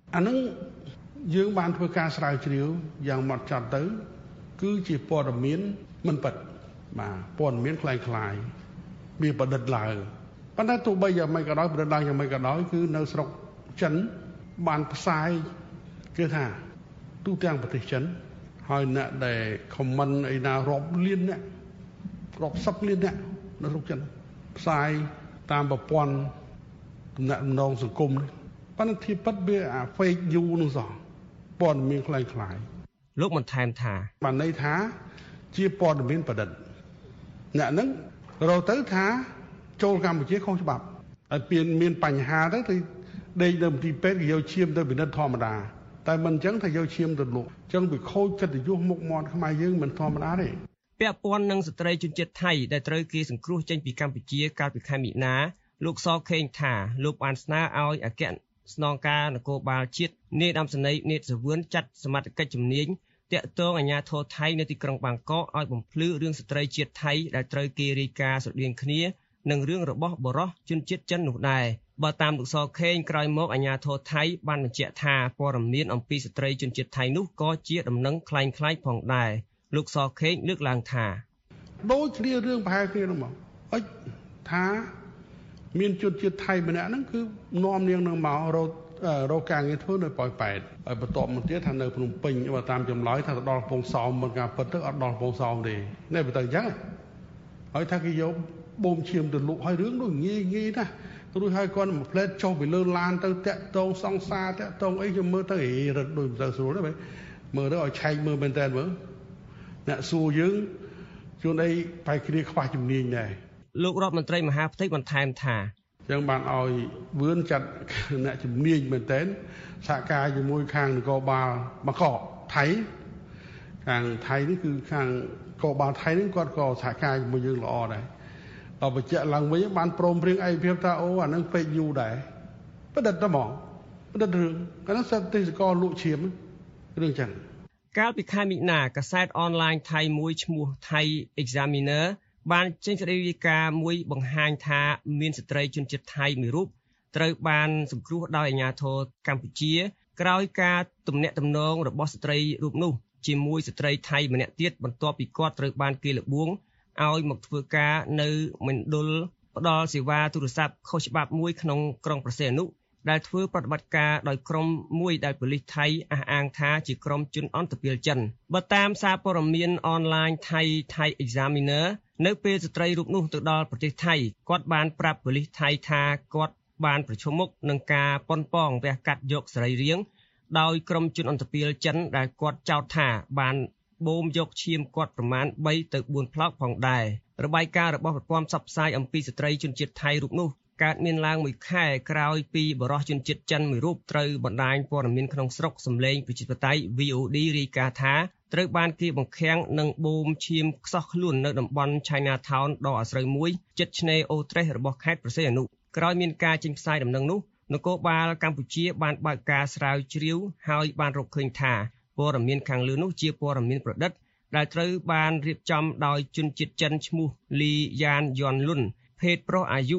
Speaker 9: អានឹងយើងបានធ្វើការស្រាវជ្រាវយ៉ាងម៉ត់ចត់ទៅគឺជាព័ត៌មានមិនពិតបាទព័ត៌មានคล้ายៗវាប្រឌិតឡើងប៉ុន្តែទោះបីយ៉ាងម៉េចក៏ដោយប្រឌិតឡើងយ៉ាងម៉េចក៏ដោយគឺនៅស្រុកចិនបានផ្សាយគឺថាទូទាំងប្រទេសចិនហើយអ្នកដែល comment អីណារាប់លានអ្នករាប់សិបលានអ្នកនៅស្រុកចិនផ្សាយតាមប្រព័ន្ធទំនាក់ទំនងសង្គមនេះប៉ុន្តែធៀបពិតវាអា fake news នោះសោះព័ត៌មានคล้ายៗ
Speaker 8: លោកបន្ថែមថា
Speaker 9: បានន័យថាជាព័ត៌មានប្រឌិតអ្នកហ្នឹងរកទៅថាចូលកម្ពុជាខុសច្បាប់ហើយមានបញ្ហាទៅដេកនៅមន្ទីរពេទ្យគេយកឈាមទៅពិនិត្យធម្មតាតែមិនអញ្ចឹងថាយកឈាមទៅលក់អញ្ចឹងវាខូចកិត្តិយសមុខមាត់ខ្មែរយើងមិនធម្មតាទេ
Speaker 8: ពាក់ព័ន្ធនឹងស្ត្រីជនជាតិថៃដែលត្រូវគេសង្គ្រោះចេញពីកម្ពុជាកាលពីខែមិនិនាលោកសខេងថាលោកបានស្នើឲ្យអគ្គស្នងការនគរបាលជាតិនាយឧត្តមសេនីយ៍នេតសវឿនចាត់សមត្ថកិច្ចជំនាញតាក់ទងអាជ្ញាធរថៃនៅទីក្រុងបាងកកឲ្យបំភ្លឺរឿងស្ត្រីជាតិថៃដែលត្រូវគេរាយការណ៍ស្រដៀងគ្នានឹងរឿងរបស់បរិសុទ្ធជនជាតិចិននោះដែរបើតាមលោកសខេងក្រោយមកអាជ្ញាធរថៃបានបញ្ជាក់ថាព័ត៌មានអំពីស្ត្រីជនជាតិថៃនោះក៏ជាដំណឹងคล้ายៗផងដែរលោកសខេងលើកឡើងថា
Speaker 9: ដូចគ្នារឿងប្រហែលគ្នានោះមកអិចថាមានជនជាតិថៃម្នាក់ហ្នឹងគឺនាំនាងនឹងមករកការងារធ្វើនៅប៉ោយប៉ែតហើយបន្ទាប់មកទៀតថានៅភ្នំពេញបើតាមចម្លើយថាទៅដល់កំពង់សោមមិនការពិតទៅអត់ដល់កំពង់សោមទេនេះបើទៅអញ្ចឹងហើយថាគេយកបូមឈាមទៅលក់ហើយរឿងនោះងាយណាស់រួចហើយគាត់មកផ្លែតចុះពីលើឡានទៅតាក់តងសង្សារតាក់តងអីខ្ញុំមើលទៅរត់ដូចមិនទៅស្រួលទេមើលទៅឲ្យឆែកមើលមែនតើមើលអ្នកសួរយើងជួនអីបែរគ្នាខ្វះជំនាញដែរ
Speaker 8: លោករដ្ឋមន្ត្រីមហាផ្ទៃបន្ថែមថា
Speaker 9: ចឹងបានឲ្យវឿនចាត់អ្នកជំនាញមែនតើសហការជាមួយខាងនគរបាលបាងកកថៃខាងថៃនេះគឺខាងនគរបាលថៃនេះគាត់ក៏សហការជាមួយយើងល្អដែរដល់បញ្ជាក់ឡើងវិញបានព្រមព្រៀងឯកភាពថាអូអានឹង fake news ដែរប្រឌិតតែហ្មងប្រឌិតរឿងកាលនោះសិទ្ធិទេសកលលក់ឈាមរឿងចឹង
Speaker 8: កាលពីខែមិនិនាកាសែតអនឡាញថៃមួយឈ្មោះ Thai Examiner បានចេញសេចក្តីរាយការណ៍មួយបង្ហាញថាមានស្ត្រីជនជាតិថៃមួយរូបត្រូវបានសង្គ្រោះដោយអាជ្ញាធរកម្ពុជាក្រោយការទំនាក់ទំនងរបស់ស្ត្រីរូបនោះជាមួយស្ត្រីថៃម្នាក់ទៀតបន្ទាប់ពីគាត់ត្រូវបានគេលបួងឲ្យមកធ្វើការនៅមណ្ឌលផ្ដល់សេវាទូរស័ព្ទខុសច្បាប់មួយក្នុងក្រុងព្រះសីហនុដែលធ្វើប្រតិបត្តិការដោយក្រុមមួយដែលប៉ូលីសថៃអះអាងថាជាក្រុមជនអន្តពាលចិនបើតាមសារព័ត៌មានអនឡាញ Thai Examiner នៅពេលស្ត្រីរូបនោះទៅដល់ប្រទេសថៃគាត់បានប្រាប់ប៉ូលីសថៃថាគាត់បានប្រឈមមុខនឹងការប៉ុនប៉ងវះកាត់យកសរីរាង្គដោយក្រុមជនអន្តពាលចិនដែលគាត់ចោទថាបានបូមយកឈាមគាត់ប្រមាណ3ទៅ4ផ្លោកផងដែររបាយការណ៍របស់ប្រព័ន្ធផ្សព្វផ្សាយអំពីស្ត្រីជនជាតិថៃរូបនោះកើតមានឡើងមួយខែក្រោយពីបរិសុទ្ធជនជាតិចិនមួយរូបត្រូវបណ្ដាញព័ត៌មានក្នុងស្រុកសម្លេងប្រជាធិបតេយ្យ VOD រាយការណ៍ថាត្រូវបានគេបង្ខាំងនិងបូមឈាមខ្សោះខ្លួននៅតំបន់ Chinatown ដ៏អាស្រូវមួយជិតឆ្នេរអូត្រេសរបស់ខេត្តព្រះសីហនុក្រោយមានការចេញផ្សាយដំណឹងនោះនគរបាលកម្ពុជាបានបើកការស្រាវជ្រាវហើយបានរកឃើញថាព័ត៌មានខាងលើនោះជាព័ត៌មានប្រឌិតដែលត្រូវបានរៀបចំដោយជនជាតិចិនឈ្មោះលីយ៉ានយ៉នលុនភេទប្រុសអាយុ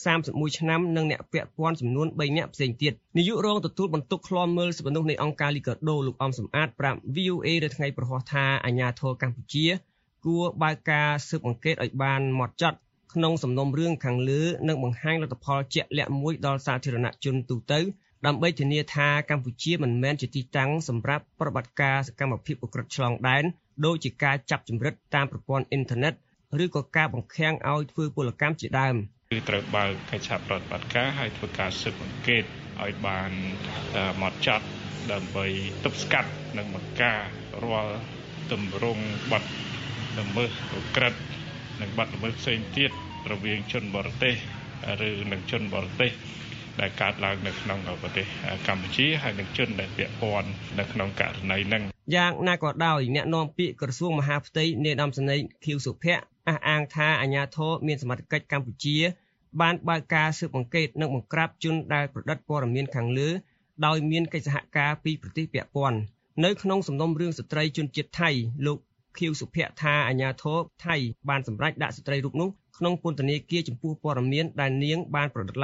Speaker 8: 31ឆ្នាំនិងអ្នកពាក់ព័ន្ធចំនួន3នាក់ផ្សេងទៀតនាយករងទទួលបន្ទុកឃ្លាំមើលសិទ្ធិមនុស្សនៃអង្គការលីកាដូលោកអំសំអាតប្រាប់ VOA នៅថ្ងៃប្រហោះថាអាជ្ញាធរកម្ពុជាគួរបើកការស៊ើបអង្កេតឲ្យបានហ្មត់ចត់ក្នុងសំណុំរឿងខាងលើនិងបង្ហាញលទ្ធផលជាក់លាក់មួយដល់សាធារណជនទូទៅដើម្បីធានាថាកម្ពុជាមិនមែនជាទីតាំងសម្រាប់ប្រតិបត្តិការសកម្មភាពឧក្រិដ្ឋឆ្លងដែនដូចជាការចាប់ចម្រិតតាមប្រព័ន្ធអ៊ីនធឺណិតឬក៏ការបង្ខាំងឲ្យធ្វើពលកម្មជាដើម
Speaker 10: គឺត្រូវបើកកិច្ចសហប្រតិបត្តិការហើយធ្វើការស៊ើបអង្កេតឲ្យបានហ្មត់ចត់ដើម្បីទប់ស្កាត់និងបង្ការរាល់ទម្រង់បទល្មើសឧក្រិដ្ឋនិងបទល្មើសផ្សេងទៀតរវាងជនបរទេសឬនឹងជនបរទេសដែលកើតឡើងនៅក្នុងប្រទេសកម្ពុជាហើយនឹងជនដែលពាក់ព័ន្ធនៅក្នុងករណីហ្នឹង
Speaker 8: យ៉ាងណាក៏ដោយអ្នកនាំពាក្យក្រសួងមហាផ្ទៃនាយឧត្តមសេនីយ៍ខៀវសុភ័ក្រអះអាងថាអាជ្ញាធរមានសមត្ថកិច្ចកម្ពុជាបានបើកការស៊ើបអង្កេតនិងបង្ក្រាបជនដែលប្រឌិតព័ត៌មានខាងលើដោយមានកិច្ចសហការពីប្រទេសពាក់ព័ន្ធនៅក្នុងសំណុំរឿងស្ត្រីជនជាតិថៃលោកខៀវសុភ័ក្រថាអាជ្ញាធរថៃបានសម្រេចដាក់ស្ត្រីរូបនោះក្នុងពន្ធនាគារចំពោះព័ត៌មានដែលនាងបានប្រឌិតឡើង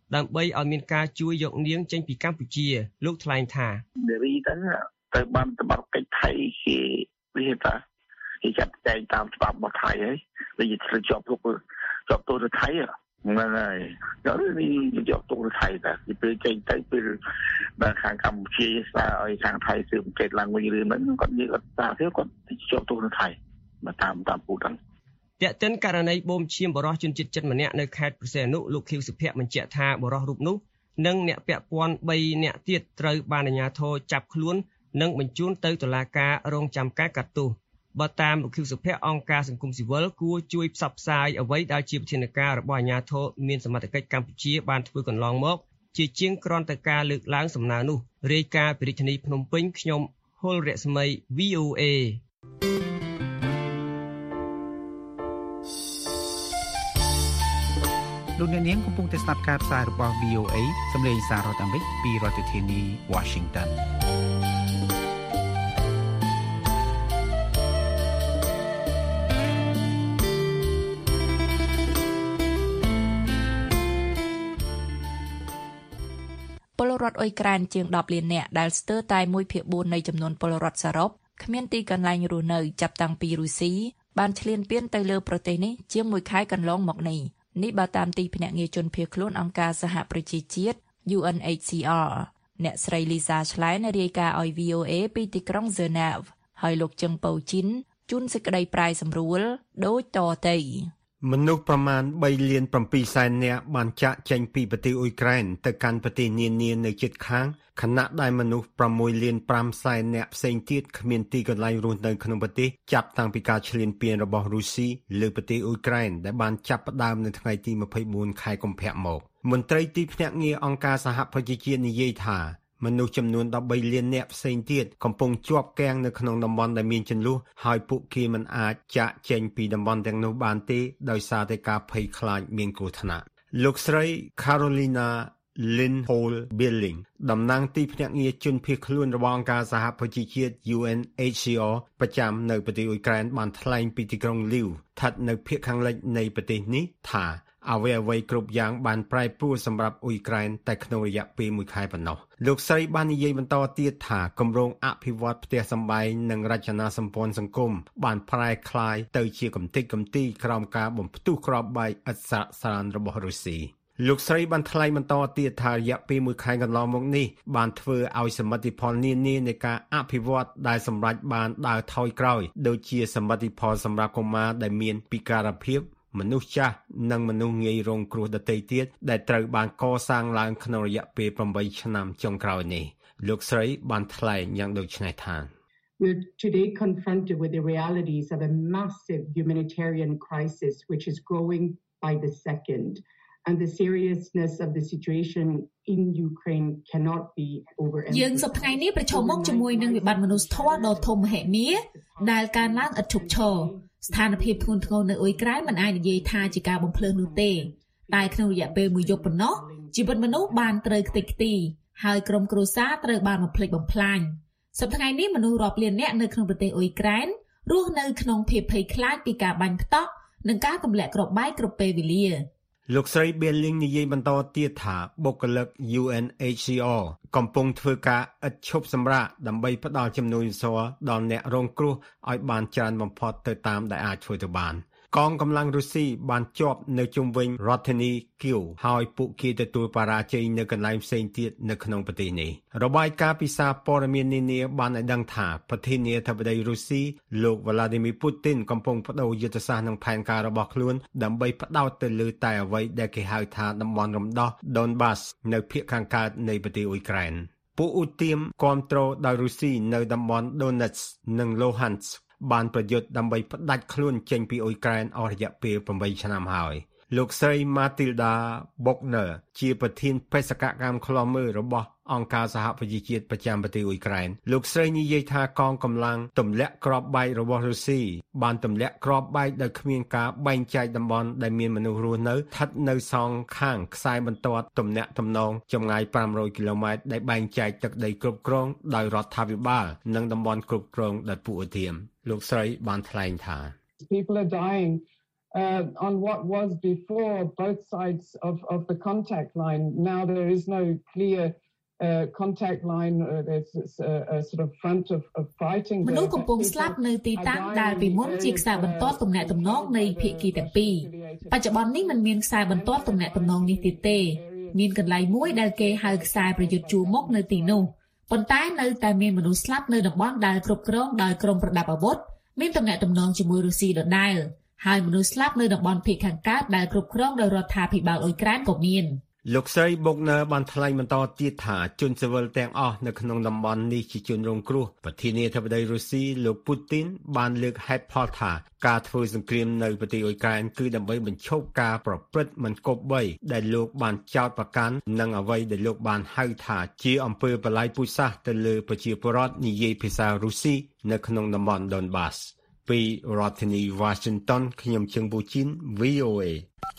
Speaker 8: ដើម្បីឲ្យមានការជួយយកនាងចេញពីកម្ពុជាលោកថ្លែងថា
Speaker 11: នារីទៅបានសម្បត្តិកិច្ចថៃគេវាថាគេចាត់ចែងតាមច្បាប់របស់ថៃហើយវាជាជាប់ទោសថៃហ្នឹងហើយដល់នេះយកទោសថៃតែពេលចេញទៅពេលដល់ខាងកម្ពុជាស្នើឲ្យខាងថៃស៊ើបអង្កេតឡើងវិញរឿងហ្នឹងគាត់និយាយគាត់ថាគាត់ជាប់ទោសថៃមកតាមពូហ្នឹង
Speaker 8: តែកតិនករណីបូមឈាមបរិសុទ្ធជនជាតិចិនម្នាក់នៅខេត្តព្រះសីហនុលោកខៀវសុភ័ក្របញ្ជាក់ថាបរិសុទ្ធរូបនោះនិងអ្នកពាក់ព័ន្ធ3នាក់ទៀតត្រូវបានអាជ្ញាធរចាប់ខ្លួននិងបញ្ជូនទៅតុលាការរងចាំការកាត់ទោសបើតាមលោកខៀវសុភ័ក្រអង្គការសង្គមស៊ីវិលគួរជួយផ្សព្វផ្សាយអ្វីដែលជាវិធានការរបស់អាជ្ញាធរមានសមត្ថកិច្ចកម្ពុជាបានធ្វើកន្លងមកជាជាងគ្រាន់តែការលើកឡើងសំណើនោះរាយការណ៍ពីរាជធានីភ្នំពេញខ្ញុំហុលរស្មី VOA
Speaker 4: លោកអ្នកនាងកំពុងតែស្ដាប់ការផ្សាយរបស់ VOA សម្លេងសាររដ្ឋអាមេរិកពីរដ្ឋធានី Washington
Speaker 3: ពលរដ្ឋអ៊ុយក្រែនជាង10លាននាក់ដែលស្ទើរតែ 1/4 នៃចំនួនពលរដ្ឋសរុបគ្មានទីកន្លែងរស់នៅចាប់តាំងពីរុស្ស៊ីបានឈ្លានពានទៅលើប្រទេសនេះជាង1ខែកន្លងមកនេះបើតាមទីភ្នាក់ងារជនភៀសខ្លួនអង្គការសហប្រជាជាតិ UNHCR អ្នកស្រី Lisa Schlein រាយការណ៍ឲ្យ VOA ពីទីក្រុង Geneva ហើយលោកជឹងប៉ូជីនជូនសេចក្តីប្រាយសម្រួលដូចតទៅ
Speaker 12: មនុស្សប្រមាណ 3 លាន 7 សែននាក់បានចាកចេញពីប្រទេសអ៊ុយក្រែនទៅកាន់ប្រទេសនានានៅជិតខាងខណៈដែលមនុស្ស 6 លាន 5 សែននាក់ផ្សេងទៀតគ្មានទីកន្លែងរស់នៅក្នុងប្រទេសចាប់តាំងពីការឈ្លានពានរបស់រុស្ស៊ីលើប្រទេសអ៊ុយក្រែនដែលបានចាប់ផ្ដើមនៅថ្ងៃទី 24 ខែកុម្ភៈមកមន្ត្រីទីភ្នាក់ងារអង្គការសហប្រជាជាតិនិយាយថាមនុស្សចំនួន 13 លាននាក់ផ្សេងទៀតកំពុងជាប់គាំងនៅក្នុងតំបន់ដែលមានជម្លោះហើយពួកគេមិនអាចចាកចេញពីតំបន់ទាំងនោះបានទេដោយសារតែការភ័យខ្លាចមានគ្រោះថ្នាក់លោកស្រី Carolina Lindholm Billing តំណាងទីភ្នាក់ងារជនភៀសខ្លួនរបស់អង្គការសហប្រជាជាតិ UNHCR ប្រចាំនៅប្រទេសអ៊ុយក្រែនបានថ្លែងពីទីក្រុង Lviv ស្ថិតនៅភាគខាងលិចនៃប្រទេសនេះថាអ្វីគ្រប់យ៉ាងបានប្រែប្រួលសម្រាប់អ៊ុយក្រែនតែក្នុងរយៈពេល1ខែប៉ុណ្ណោះលោកស្រីបាននិយាយបន្តទៀតថាគម្រោងអភិវឌ្ឍផ្ទះសម្បែងនិងរចនាសម្ព័ន្ធសង្គមបានប្រែក្លាយទៅជាកំទេចកំទីក្រោមការបំផ្ទុះគ្រាប់បែកឥតស្រកស្រានរបស់រុស្ស៊ីលោកស្រីបានថ្លែងបន្តទៀតថារយៈពេល1ខែកន្លងមកនេះបានធ្វើឲ្យសមិទ្ធផលនានានៃការអភិវឌ្ឍដែលសម្រេចបានដើរថយក្រោយដូចជាសមិទ្ធផលសម្រាប់កុមារដែលមានពិការភាពមនុស្សចាស់និងមនុស្សងាយរងគ្រោះដទៃទៀតដែលត្រូវបានកសាងឡើងក្នុងរយៈពេល8ឆ្នាំចុងក្រោយនេះលោកស្រីបានថ្លែងយ៉ាងដូចនេះថា
Speaker 13: We're today confronted with the realities of a massive humanitarian crisis which is growing by the second and the seriousness of the situation in Ukraine cannot be overemphasized
Speaker 14: យើងសប្តាហ៍នេះប្រឈមមុខជាមួយនឹងវិបត្តិមនុស្សធម៌ដ៏ធំមហិមាដែលកើនឡើងឥតឈប់ឈរស្ថានភាពធ្ងន់ធ្ងរនៅអ៊ុយក្រែនមិនអាចនិយាយថាជាការបំភ្លើងនោះទេតែក្នុងរយៈពេល1យប់ប៉ុណ្ណោះជីវិតមនុស្សបានត្រូវខ្ទេចខ្ទីហើយក្រុមគ្រួសារត្រូវបានបំផ្លិចបំផ្លាញសប្តាហ៍នេះមនុស្សរាប់លាននាក់នៅក្នុងប្រទេសអ៊ុយក្រែនរស់នៅក្នុងភាពភ័យខ្លាចពីការបាញ់ផ្ទក់និងការទម្លាក់គ្រាប់បែកគ្រប់ពេលវេលា
Speaker 12: លោកស្រី Billing និយាយបន្តទៀតថាបុគ្គលិក UNHCR កំពុងធ្វើការឥតឈប់សម្រាកដើម្បីផ្ដល់ជំនួយសរដល់អ្នករងគ្រោះឲ្យបានច្រើនបំផុតទៅតាមដែលអាចធ្វើទៅបានកងកម្លាំងរុស្ស៊ីបានជាប់នៅជុំវិញរដ្ឋធានីគីវហើយពួកគេទទួលបរាជ័យនៅកន្លែងផ្សេងទៀតនៅក្នុងប្រទេសនេះរបាយការណ៍ពីសារព័ត៌មាននានាបានឲ្យដឹងថាប្រធានាធិបតីរុស្ស៊ីលោក Vladimir Putin កំពុងបដូរយុទ្ធសាស្ត្រនិងផែនការរបស់ខ្លួនដើម្បីផ្ដោតទៅលើតែអ្វីដែលគេហៅថាតំបន់រំដោះ Donbas នៅភាគខាងកើតនៃប្រទេសអ៊ុយក្រែនពួកឧទាមគ្រប់គ្រងដោយរុស្ស៊ីនៅតំបន់ Donetsk និង Luhanskបានប្រយុទ្ធដើម្បីផ្ដាច់ខ្លួនចេញពីអ៊ុយក្រែនអស់រយៈពេល8ឆ្នាំហើយលោកស្រី Matilda Bogner ជាប្រធានបេសកកម្មឃ្លាំមើលរបស់អង្គការសហប្រជាជាតិប្រចាំប្រទេសអ៊ុយក្រែនលោកស្រីនិយាយថាកងកម្លាំងទម្លាក់គ្រាប់បែករបស់រុស្ស៊ីបានទម្លាក់គ្រាប់បែកដោយគ្មានការបែងចែកតំបន់ដែលមានមនុស្សរស់នៅស្ថិតនៅសងខាងខ្សែបន្ទាត់ទំនាក់ទំនងចម្ងាយ500គីឡូម៉ែត្រដែលបែងចែកទឹកដីគ្រប់គ្រងដោយរដ្ឋាភិបាលនិងតំបន់គ្រប់គ្រងដោយពួកឧទាមលោកស្រីបានថ្លែងថា
Speaker 13: People are dying on what was before both sides of the contact line. Now there is no clear contact line. There's a sort of front of fighting.
Speaker 14: មនុស្សកំពុងស្លាប់នៅទីតាំងដែលពីមុនជាខ្សែបន្ទាត់ទំនាក់ទំនងនៃភាគីទាំងពីរបច្ចុប្បន្ននេះมันមានខ្សែបន្ទាត់ទំនាក់ទំនងនេះទៀតទេមានកន្លែងមួយដែលគេហៅខ្សែប្រយុទ្ធជួរមុខនៅទីនោះប៉ុន្តែនៅតែមានមនុស្សស្លាប់នៅតំបន់ដែលគ្រប់គ្រងដោយក្រុមប្រដាប់អាវុធមានទំនាក់ទំនងជាមួយរុស្ស៊ីដដែលហើយមនុស្សស្លាប់នៅតំបន់ភាគខាងកើតដែលគ្រប់គ្រងដោយរដ្ឋាភិបាលអ៊ុយក្រែនក៏មាន
Speaker 12: លោកស្រីបុកនៅបានថ្លែងបន្តទៀតថាជនស៊ីវិលទាំងអស់នៅក្នុងតំបន់នេះជាជនរងគ្រោះប្រធានាធិបតីរុស្ស៊ីលោកពូទីនបានលើកហេតុផលថាការធ្វើសង្គ្រាមនៅប្រទេសអ៊ុយក្រែនគឺដើម្បីបញ្ឈប់ការប្រព្រឹត្តមិនគប្បីដែលលោកបានចោទប្រកាន់និងអ្វីដែលលោកបានហៅថាជាអំពើបល្ល័យពូជសាសន៍ទៅលើប្រជាពលរដ្ឋនិយាយភាសារុស្ស៊ីនៅក្នុងតំបន់ Donbas ពីរដ្ឋធានី Washington ខ្ញុំជឹងប៊ូជីន VOA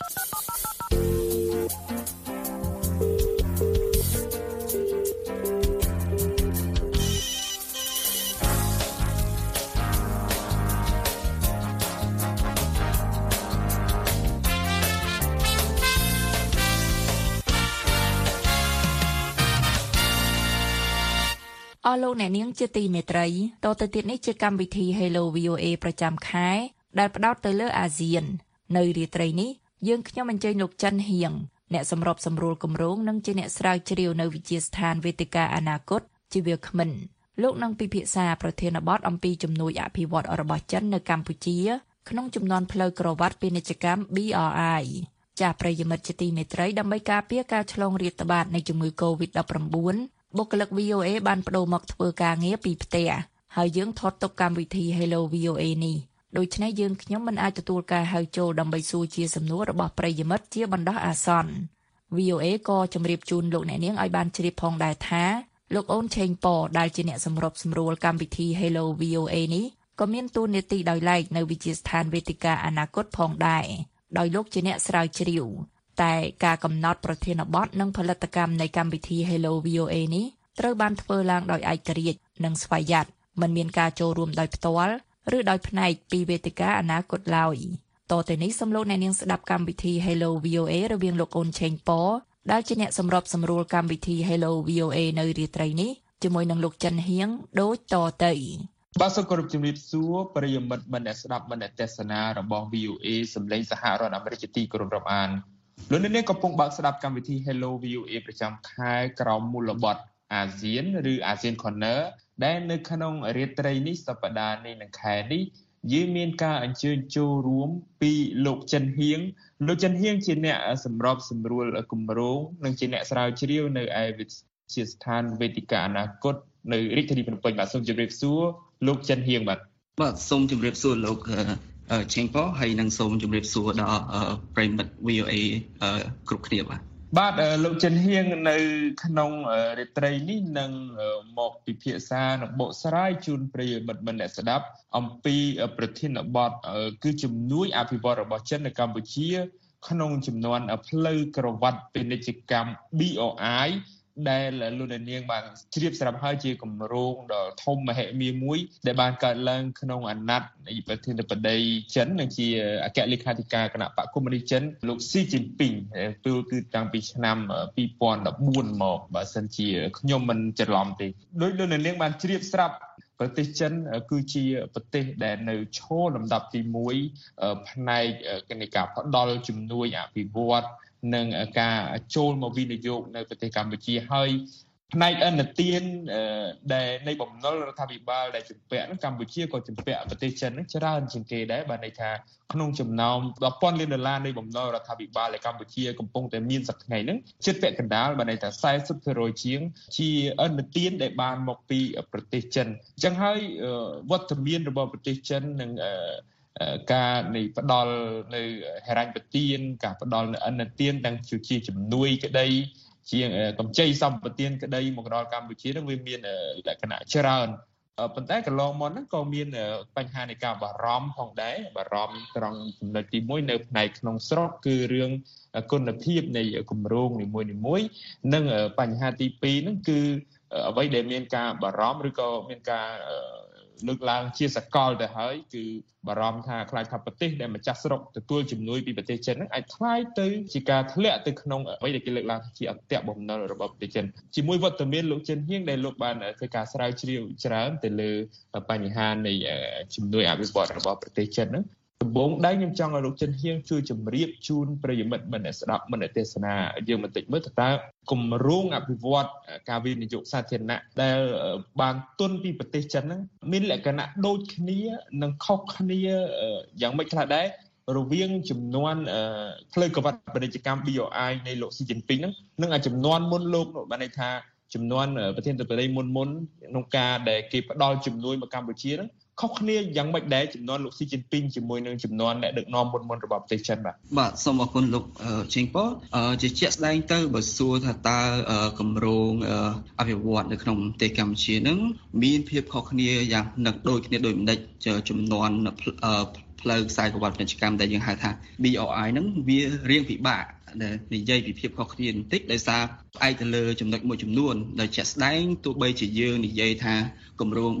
Speaker 3: អស់លោកអ្នកនាងជាទីមេត្រីតទៅទៀតនេះជាកម្មវិធី Hello VOA ប្រចាំខែដែលផ្ដោតទៅលើអាស៊ាននៅរាត្រីនេះយើងខ្ញុំអញ្ជើញលោកចិនហៀងអ្នកសម្របសម្រួលគម្រោងនិងជាអ្នកស្រាវជ្រាវនៅវិទ្យាស្ថានវេទិកាអនាគតជាវាគ្មិនលោកនឹងពិភាក្សាប្រធានបទអំពីជំនួយអភិវឌ្ឍរបស់ចិននៅកម្ពុជាក្នុងចំនួនផ្លូវក្រវ៉ាត់ពាណិជ្ជកម្ម BRI ចាស់ប្រិយមិត្តជាទីមេត្រីដើម្បីការពារការឆ្លងរាតត្បាតនៃជំងឺ COVID-19បុគ្គលិក VOA បានបដូរមកធ្វើការងារពីផ្ទះហើយយើងថតទុកកម្មវិធី Hello VOA នេះដូច្នេះយើងខ្ញុំមិនអាចទទួលការហៅចូលដើម្បីសួរជាសំណួររបស់ប្រិយមិត្តជាបណ្ដោះអាសន្ន VOA ក៏ជម្រាបជូនលោកអ្នកនាងឲ្យបានជ្រាបផងដែរថាលោកអូនឆេងប៉ដែលជាអ្នកសម្របសម្រួលកម្មវិធី Hello VOA នេះក៏មានតួនាទីដោយឡែកនៅវិទ្យាស្ថានវេទិកាអនាគតផងដែរដោយលោកជាអ្នកស្រាវជ្រាវតែការកំណត់ប្រធានបទនិងផលិតកម្មនៃកម្មវិធី Hello VOA នេះត្រូវបានធ្វើឡើងដោយឯករាជ្យនិងស្វយ័តមិនមានការចូលរួមដោយផ្ទាល់ឬដោយផ្នែកពីវេទិកាអនាគតឡើយតទៅនេះសូមលោកអ្នកនាងស្ដាប់កម្មវិធី Hello VOA រវាងលោកអូនឆេងប៉ដែលជាអ្នកសម្របសម្រួលកម្មវិធី Hello VOA នៅរាត្រីនេះជាមួយនឹងលោកចិនហៀងដូចតទៅ
Speaker 15: បាទសូមគោរពជំរាបសួរប្រិយមិត្តមិនអ្នកស្ដាប់មិនអ្នកទស្សនារបស់ VOA សម្លេងសហរដ្ឋអាមេរិកទីគោរពរាប់អានលោកអ្នកនាងកំពុងបើកស្ដាប់កម្មវិធី Hello VOA ប្រចាំខែក្រោមមូលបទអាស៊ានឬ ASEAN Corner ដែលនៅក្នុងរាត្រីនេះសប្តាហ៍នេះនិងខែនេះយើងមានការអញ្ជើញចូលរួមពីលោកចិនហៀងជាអ្នកសម្របសម្រួលគម្រោងនិងជាអ្នកស្រាវជ្រាវនៅឯវិទ្យាស្ថានវេទិកាអនាគតនៅរាជធានីភ្នំពេញបាទសូមជម្រាបសួរលោកចិនហៀងបាទសូមជម្រាបសួរលោកឆេងប៉ហើយនិងសូមជម្រាបសួរដល់ប្រិយមិត្ត VOA គ្រប់គ្នាបាទលោកចិនហៀងនៅក្នុងរាត្រីនេះនឹងមកពិភាក្សានិងបកស្រាយជូនប្រិយមិត្តអ្នកស្ដាប់អំពីប្រធានបទគឺជំនួយអភិវឌ្ឍរបស់ចិននៅកម្ពុជាក្នុងចំនួនផ្លូវក្រវ៉ាត់ពាណិជ្ជកម្ម BRI ដែលលោកនាងបានជ្រាបស្រាប់ហើយជាគម្រោងដ៏ធំមហិមាមួយដែលបានកើតឡើងក្នុងអាណត្តិនៃប្រធានាធិបតីចិននិងជាអគ្គលេខាធិការគណៈបកកុម្មុយនីសចិនលោកស៊ីជីនពីងពេលគឺតាំងពីឆ្នាំ2014មកបើសិនជាខ្ញុំមិនច្រឡំទេដោយលោកនាងបានជ្រាបស្រាប់ប្រទេសចិនគឺជាប្រទេសដែលនៅឈរលំដាប់ទី1ផ្នែកនៃការផ្ដល់ជំនួយអភិវឌ្ឍនិងការចូលមកវិនិយោគនៅប្រទេសកម្ពុជាហើយផ្នែកឥណទានដែលនៃបំណុលរដ្ឋាភិបាលដែលជំពាក់កម្ពុជាក៏ជំពាក់ប្រទេសចិននឹងច្រើនជាងគេដែរបាទន័យថាក្នុងចំណោម$10,000 លាននៃបំណុលរដ្ឋាភិបាលដែលកម្ពុជាកំពុងតែមានសប្តាហ៍ថ្ងៃហ្នឹងជិតពាក់កណ្ដាលបាទន័យថា 40% ជាងជាឥណទានដែលបានមកពីប្រទេសចិនអញ្ចឹងហើយវត្តមានរបស់ប្រទេសចិននិងការនៃផ្ដល់នៅហិរញ្ញប្បទានការផ្ដល់នៅឥណទានទាំងជាជំនួយក្តីជាកម្ចីសម្បទានក្តីមកដល់កម្ពុជានឹងវាមានលក្ខណៈច្រើនប៉ុន្តែកន្លងមកហ្នឹងក៏មានបញ្ហានៃការបារម្ភផងដែរបារម្ភត្រង់ចំណុចទី1នៅផ្នែកក្នុងស្រុកគឺរឿងគុណភាពនៃគម្រោងនីមួយៗនិងបញ្ហាទី2ហ្នឹងគឺអ្វីដែលមានការបារម្ភឬក៏មានការលើកឡើងជាសកលទៅហើយគឺបារម្ភថាខ្លាចថាប្រទេសដែលម្ចាស់ស្រុកទទួលជំនួយពីប្រទេសចិនហ្នឹងអាចคล้ายទៅជាការធ្លាក់ទៅក្នុងអ្វីដែលគេលើកឡើងថាជាអន្តៈបំណុលរបស់ប្រទេសចិនជាមួយវត្តមានលោកចិនហៀងដែលលោកបានធ្វើការស្រាវជ្រាវច្រើនទៅលើបញ្ហានៃជំនួយអភិវឌ្ឍរបស់ប្រទេសចិនហ្នឹងដំបូងដែរខ្ញុំចង់ឲ្យលោកចិនហៀងជួយជម្រាបជូនប្រិយមិត្តមិនស្ដាប់មិនទេសនាយើងបន្តិចមើលតើគម្រោងអភិវឌ្ឍការវិនិយោគសាធារណៈដែលបានទុនពីប្រទេសចិនហ្នឹងមានលក្ខណៈដូចគ្នានិងខុសគ្នាយ៉ាងម៉េចខ្លះដែររវាងចំនួនផ្លូវកវត្តពាណិជ្ជកម្ម BRI នៃលោកស៊ីជីនពីងហ្នឹងនិងចំនួនមុនលោកបានន័យថាចំនួនប្រធានាធិបតីមុនក្នុងការដែលគេផ្ដល់ជំនួយមកកម្ពុជាហ្នឹងខុសគ្នាយ៉ាងម៉េចដែរចំនួនលោកស៊ីជីនពីងជាមួយនឹងចំនួនអ្នកដឹកនាំមុនរបស់ប្រទេសចិន
Speaker 16: បាទសូមអរគុណលោកចេងប៉ជាជាក់ស្ដែងទៅបើសួរថាតើគម្រោងអភិវឌ្ឍនៅក្នុងប្រទេសកម្ពុជានឹងមានភាពខុសគ្នាយ៉ាងនឹកដូចគ្នាដូចម្ដេចចំនួនផ្លូវខ្សែក្រវ៉ាត់ពាណិជ្ជកម្មដែលយើងហៅថា BRI ហ្នឹងវារៀងពិបាកនិយាយពីភាពខុសគ្នាបន្តិចដោយសារផ្អែកទៅលើចំណុចមួយចំនួនដែលជាក់ស្ដែងទោះបីជាយើងនិយាយថាគម្រោង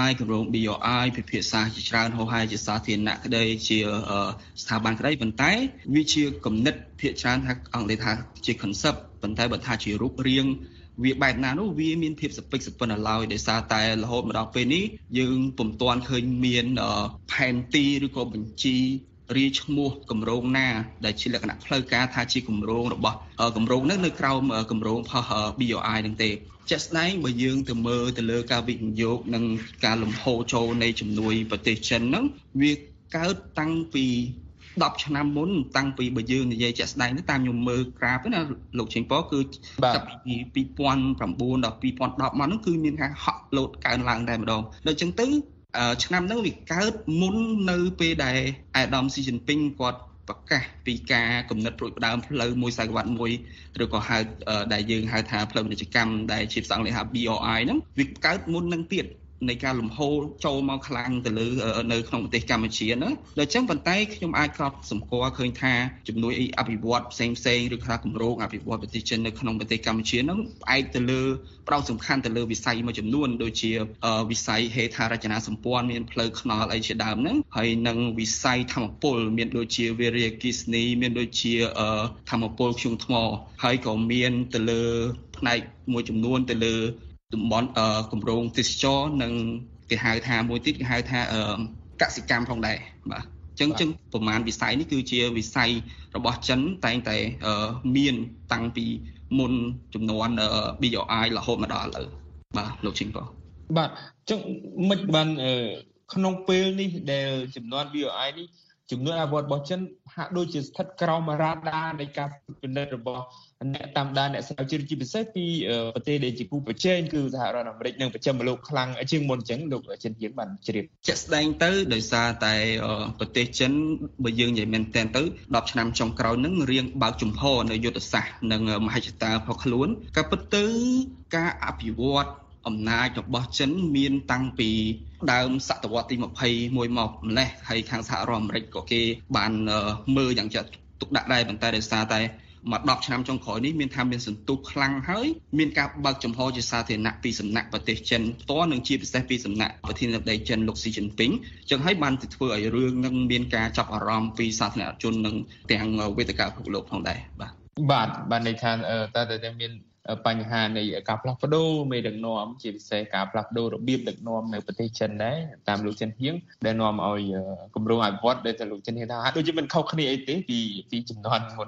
Speaker 16: BRI ពិភាក្សាជាច្រើនហោហែជាសាធារណៈក្តីជាស្ថាប័នក្តីប៉ុន្តែវាជាគំនិតភាគច្រើនថាអង់គ្លេសថាជា concept ប៉ុន្តែបើថាជារូបរាងវាបែបណានោះវាមានភាពសពិកសពិនឡើយដោយសារតែរហូតមកដល់ពេលនេះយើងពុំទាន់ឃើញមានផែនទីឬក៏បញ្ជីរាយឈ្មោះគម្រោងណាដែលជាលក្ខណៈផ្លូវការថាជាគម្រោងរបស់គម្រោងនោះនៅក្រោមគម្រោងផុស BRI នឹងទេជាក់ស្ដែងបើយើងទៅមើលទៅលើការវិនិយោគនិងការលំហូរចូលនៃជំនួយប្រទេសចិនហ្នឹងវាកើតតាំងពី10ឆ្នាំមុនតាំងពីបើយើងនិយាយជាក់ស្ដែងទៅតាមខ្ញុំមើលក្រាបណាលោកចេញប៉គឺចាប់ពី2009ដល់2010មកហ្នឹងគឺមានការហក់លោតកើនឡើងតែម្ដងដល់អញ្ចឹងទៅឆ្នាំហ្នឹងវាកើតមុននៅពេលដែលអាដាមស៊ីជីនពីងគាត់ប្រកាសពីការកំណត់ប្រួយផ្ដើមផ្លូវមួយខ្សែក្រវ៉ាត់មួយឬក៏ហៅដែលយើងហៅថាផ្លូវពាណិជ្ជកម្មដែលជាភាសាអង់គ្លេសហៅ BRI ហ្នឹងវាកើតមុននឹងទៀតនៃការលំហូរចូលមកខ្លាំងទៅលើនៅក្នុងប្រទេសកម្ពុជាណាដូច្នេះប៉ុន្តែខ្ញុំអាចកត់សម្គាល់ឃើញថាជំនួយអភិវឌ្ឍផ្សេងឬថាគម្រោងអភិវឌ្ឍប្រទេសចិននៅក្នុងប្រទេសកម្ពុជាហ្នឹងផ្អែកទៅលើផ្ដោតសំខាន់ទៅលើវិស័យមួយចំនួនដូចជាវិស័យហេដ្ឋារចនាសម្ព័ន្ធមានផ្លូវថ្នល់អីជាដើមហ្នឹងហើយនិងវិស័យធម្មពលមានដូចជាវារីអគ្គិសនីមានដូចជាធម្មពលធ្យូងថ្មហើយក៏មានទៅលើផ្នែកមួយចំនួនទៅលើតំបន់គម្រោងទេសចរនិងគេហៅថាមួយទៀតគេហៅថាកសិកម្មផងដែរបាទអញ្ចឹងប្រមាណវិស័យនេះគឺជាវិស័យរបស់ចិនតែងតែមានតាំងពីមុនចំនួន BRI រហូតមកដល់ឥឡូវបាទលោកជីងបង
Speaker 15: បាទអញ្ចឹងមិនបានក្នុងពេលនេះដែលចំនួន BRI នេះចំនួនអភិវឌ្ឍរបស់ចិនហាក់ដូចជាស្ថិតក្រោមរ៉ាដានៃការពិនិត្យរបស់អ្នកតាមដានអ្នកស្រាវជ្រាវជាពិសេសពីប្រទេសដែលជាគូប្រជែងគឺសហរដ្ឋអាមេរិកនិងប្រចាំលោកខ្លាំងជាងមុនអញ្ចឹងលោកចិនយើងបានជ្រាប
Speaker 16: ជាក់ស្ដែងទៅដោយសារតែប្រទេសចិនបើយើងនិយាយមែនតើទៅ10ឆ្នាំចុងក្រោយហ្នឹងរៀងបើកចំហនៅយុទ្ធសាស្ត្រនិងមហិច្ឆតារបស់ខ្លួនក៏ពិតទៅការអភិវឌ្ឍអំណាចរបស់ចិនមានតាំងពីដើមសតវត្សទី21មកម្លេះហើយខាងសហរដ្ឋអាមេរិកក៏គេបានមើលយ៉ាងចាត់ទុកដាក់ដែរប៉ុន្តែដោយសារតែមក10ឆ្នាំចុងក្រោយនេះមានថាមានសន្ទុះខ្លាំងហើយមានការបើកចំហជាសាធារណៈពីសំណាក់ប្រទេសចិនផ្ទាល់និងជាពិសេសពីសំណាក់ប្រធានាធិបតីចិនលោកស៊ីជីនពីងអញ្ចឹងហើយបានទៅធ្វើឲ្យរឿងនឹងមានការចាប់អារម្មណ៍ពីសាធារណជននិងទាំងវេទិកាពិភពលោកផងដែរ
Speaker 15: បាទបានន័យថាតើតែមានបញ្ហានៃការផ្លាស់ប្ដូរមេដឹកនាំជាពិសេសការផ្លាស់ប្ដូររបៀបដឹកនាំនៅប្រទេសចិនដែរតាមលោកចិនហៀងដែលនាំឲ្យគម្រោងអភិវឌ្ឍដែលតែលោកចិនហៀងថាដូចជាមិនខុសគ្នាអីទេពីចំនួនមុន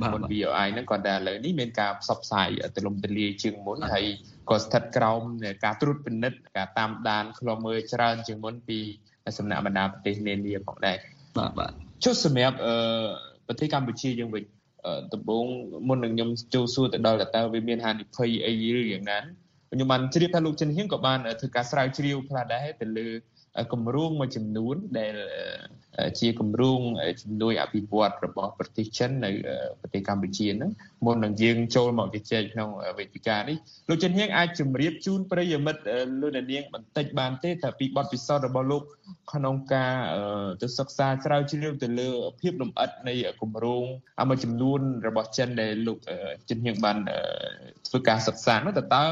Speaker 15: BRI ហ្នឹងគាត់តែឥឡូវនេះមានការផ្សព្វផ្សាយទូលំទូលាយជាងមុនហើយក៏ស្ថិតក្រោមការត្រួតពិនិត្យការតាមដានឃ្លាំមើលច្រើនជាងមុនពីសំណាក់បណ្ដាប្រទេសនានាផងដែរ
Speaker 16: បាទ
Speaker 15: ចុះសម្រាប់ប្រទេសកម្ពុជាយើងវិញដំបូងមុននឹងខ្ញុំចូលសួរទៅដល់តើវាមានហានិភ័យអីឬយ៉ាងណាខ្ញុំបានជ្រាបថាលោកចិនហៀងក៏បានធ្វើការស្រាវជ្រាវខ្លះដែរទៅលើគម្រោងមួយចំនួនដែលជាគម្រោងជំនួយអភិវឌ្ឍរបស់ប្រទេសចិននៅប្រទេសកម្ពុជាហ្នឹងមុននឹងយើងចូលមកជជែកក្នុងវេទិកានេះលោកចិនហៀងអាចជម្រាបជូនប្រិយមិត្តលោកអ្នកនាងបន្តិចបានទេថាពីបទពិសោធន៍របស់លោកក្នុងការទៅសិក្សាស្រាវជ្រាវទៅលើភាពលម្អិតនៃគម្រោងមួយចំនួនរបស់ចិនដែលលោកចិនហៀងបានធ្វើការសិក្សានោះតើ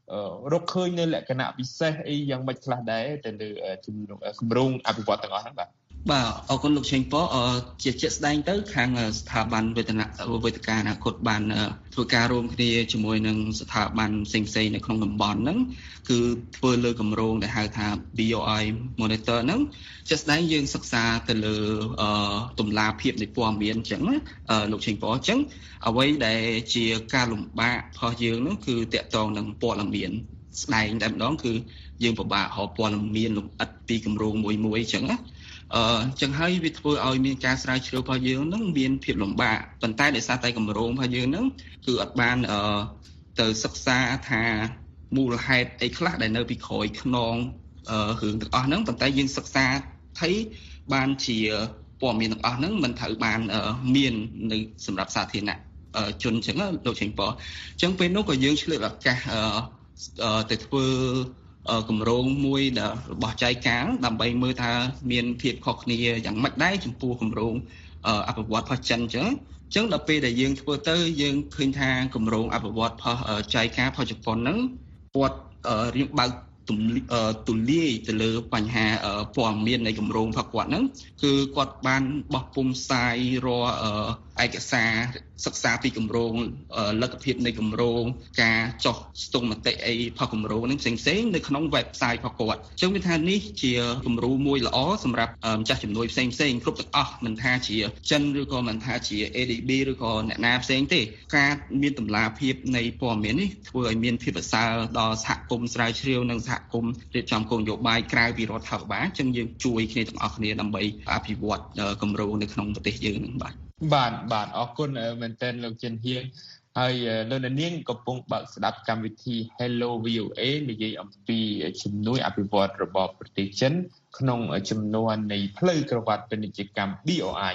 Speaker 15: រកឃើញនៅលក្ខណៈពិសេសអីយ៉ាងម៉េចខ្លះដែរទៅលើគម្រោងអភិវឌ្ឍទាំងអស់ហ្នឹងបាទ
Speaker 16: បាទអរគុណលោកឆេងប៉ជាជាក់ស្ដែងទៅខាងស្ថាប័នវេទិកាអនាគតបានធ្វើការរួមគ្នាជាមួយនឹងស្ថាប័នផ្សេងៗនៅក្នុងតំបន់ហ្នឹងគឺធ្វើលើគម្រោងដែលហៅថា BOI Monitor ហ្នឹងជាក់ស្ដែងយើងសិក្សាទៅលើតម្លាភាពនៃព័ត៌មានអញ្ចឹងលោកឆេងប៉អញ្ចឹងអ្វីដែលជាការលំបាករបស់យើងហ្នឹងគឺតាក់ទងនឹងព័ត៌មានស្ដែងតែម្ដងគឺយើងពិបាករកព័ត៌មានលម្អិតពីគម្រោងមួយអញ្ចឹងណាចឹងហើយវាធ្វើឲ្យមានការស្រាវជ្រាវរបស់យើងហ្នឹងមានភាពលំបាកប៉ុន្តែដោយសារតែគម្រោងរបស់យើងហ្នឹងគឺអត់បានទៅសិក្សាថាមូលហេតុអីខ្លះដែលនៅពីក្រោយខ្នងរឿងទាំងអស់ហ្នឹងប៉ុន្តែយើងសិក្សាថៃបានជាព័ត៌មានទាំងអស់ហ្នឹងមិនត្រូវបានមាននៅសម្រាប់សាធារណជនចឹងលោកឆេងប៉ចឹងពេលនោះក៏យើងឆ្លៀតឱកាសទៅធ្វើគម្រោងមួយរបស់ចៃកាងដើម្បីមើលថាមានភាពខុសគ្នាយ៉ាងម៉េចដែរចំពោះគម្រោងអភិវឌ្ឍរបស់ចិនអញ្ចឹងដល់ពេលដែលយើងធ្វើទៅយើងឃើញថាគម្រោងអភិវឌ្ឍរបស់ចៃការបស់ជប៉ុនហ្នឹងគាត់រៀងបើកទូលាយទៅលើបញ្ហាព័ត៌មាននៃគម្រោងរបស់គាត់ហ្នឹងគឺគាត់បានបោះពុម្ពផ្សាយរាល់ឯកសារសិក្សាពីគម្រោងលទ្ធភាពនៃគម្រោងការចុះស្ទង់មតិអីរបស់គម្រោងហ្នឹងផ្សេងៗនៅក្នុង website របស់គាត់អញ្ចឹងមានថានេះជាគំរូមួយល្អសម្រាប់ម្ចាស់ជំនួយផ្សេងៗគ្រប់ទាំងអស់មិនថាជាចិនឬក៏មិនថាជា ADB ឬក៏អ្នកណាផ្សេងទេការមានតម្លាភាពនៃព័ត៌មាននេះធ្វើឲ្យមានភាពប្រសើរដល់សហគមន៍ស្រាវជ្រាវនិងសហគមន៍រៀបចំគោលនយោបាយក្រៅពីរដ្ឋាភិបាលអញ្ចឹងយើងជួយគ្នាទាំងអស់គ្នាដើម្បីអភិវឌ្ឍគម្រោងនៅក្នុងប្រទេសយើងនឹង
Speaker 15: បាទអរគុណមែនទែនលោកចិនហៀងហើយលោកនាងកំពុងបើកស្ដាប់កម្មវិធី Hello VOA និយាយអំពីជំនួយអភិវឌ្ឍរបស់ប្រទេសចិនក្នុងចំនួននៃផ្លូវក្រវ៉ាត់ពាណិជ្ជកម្ម BOI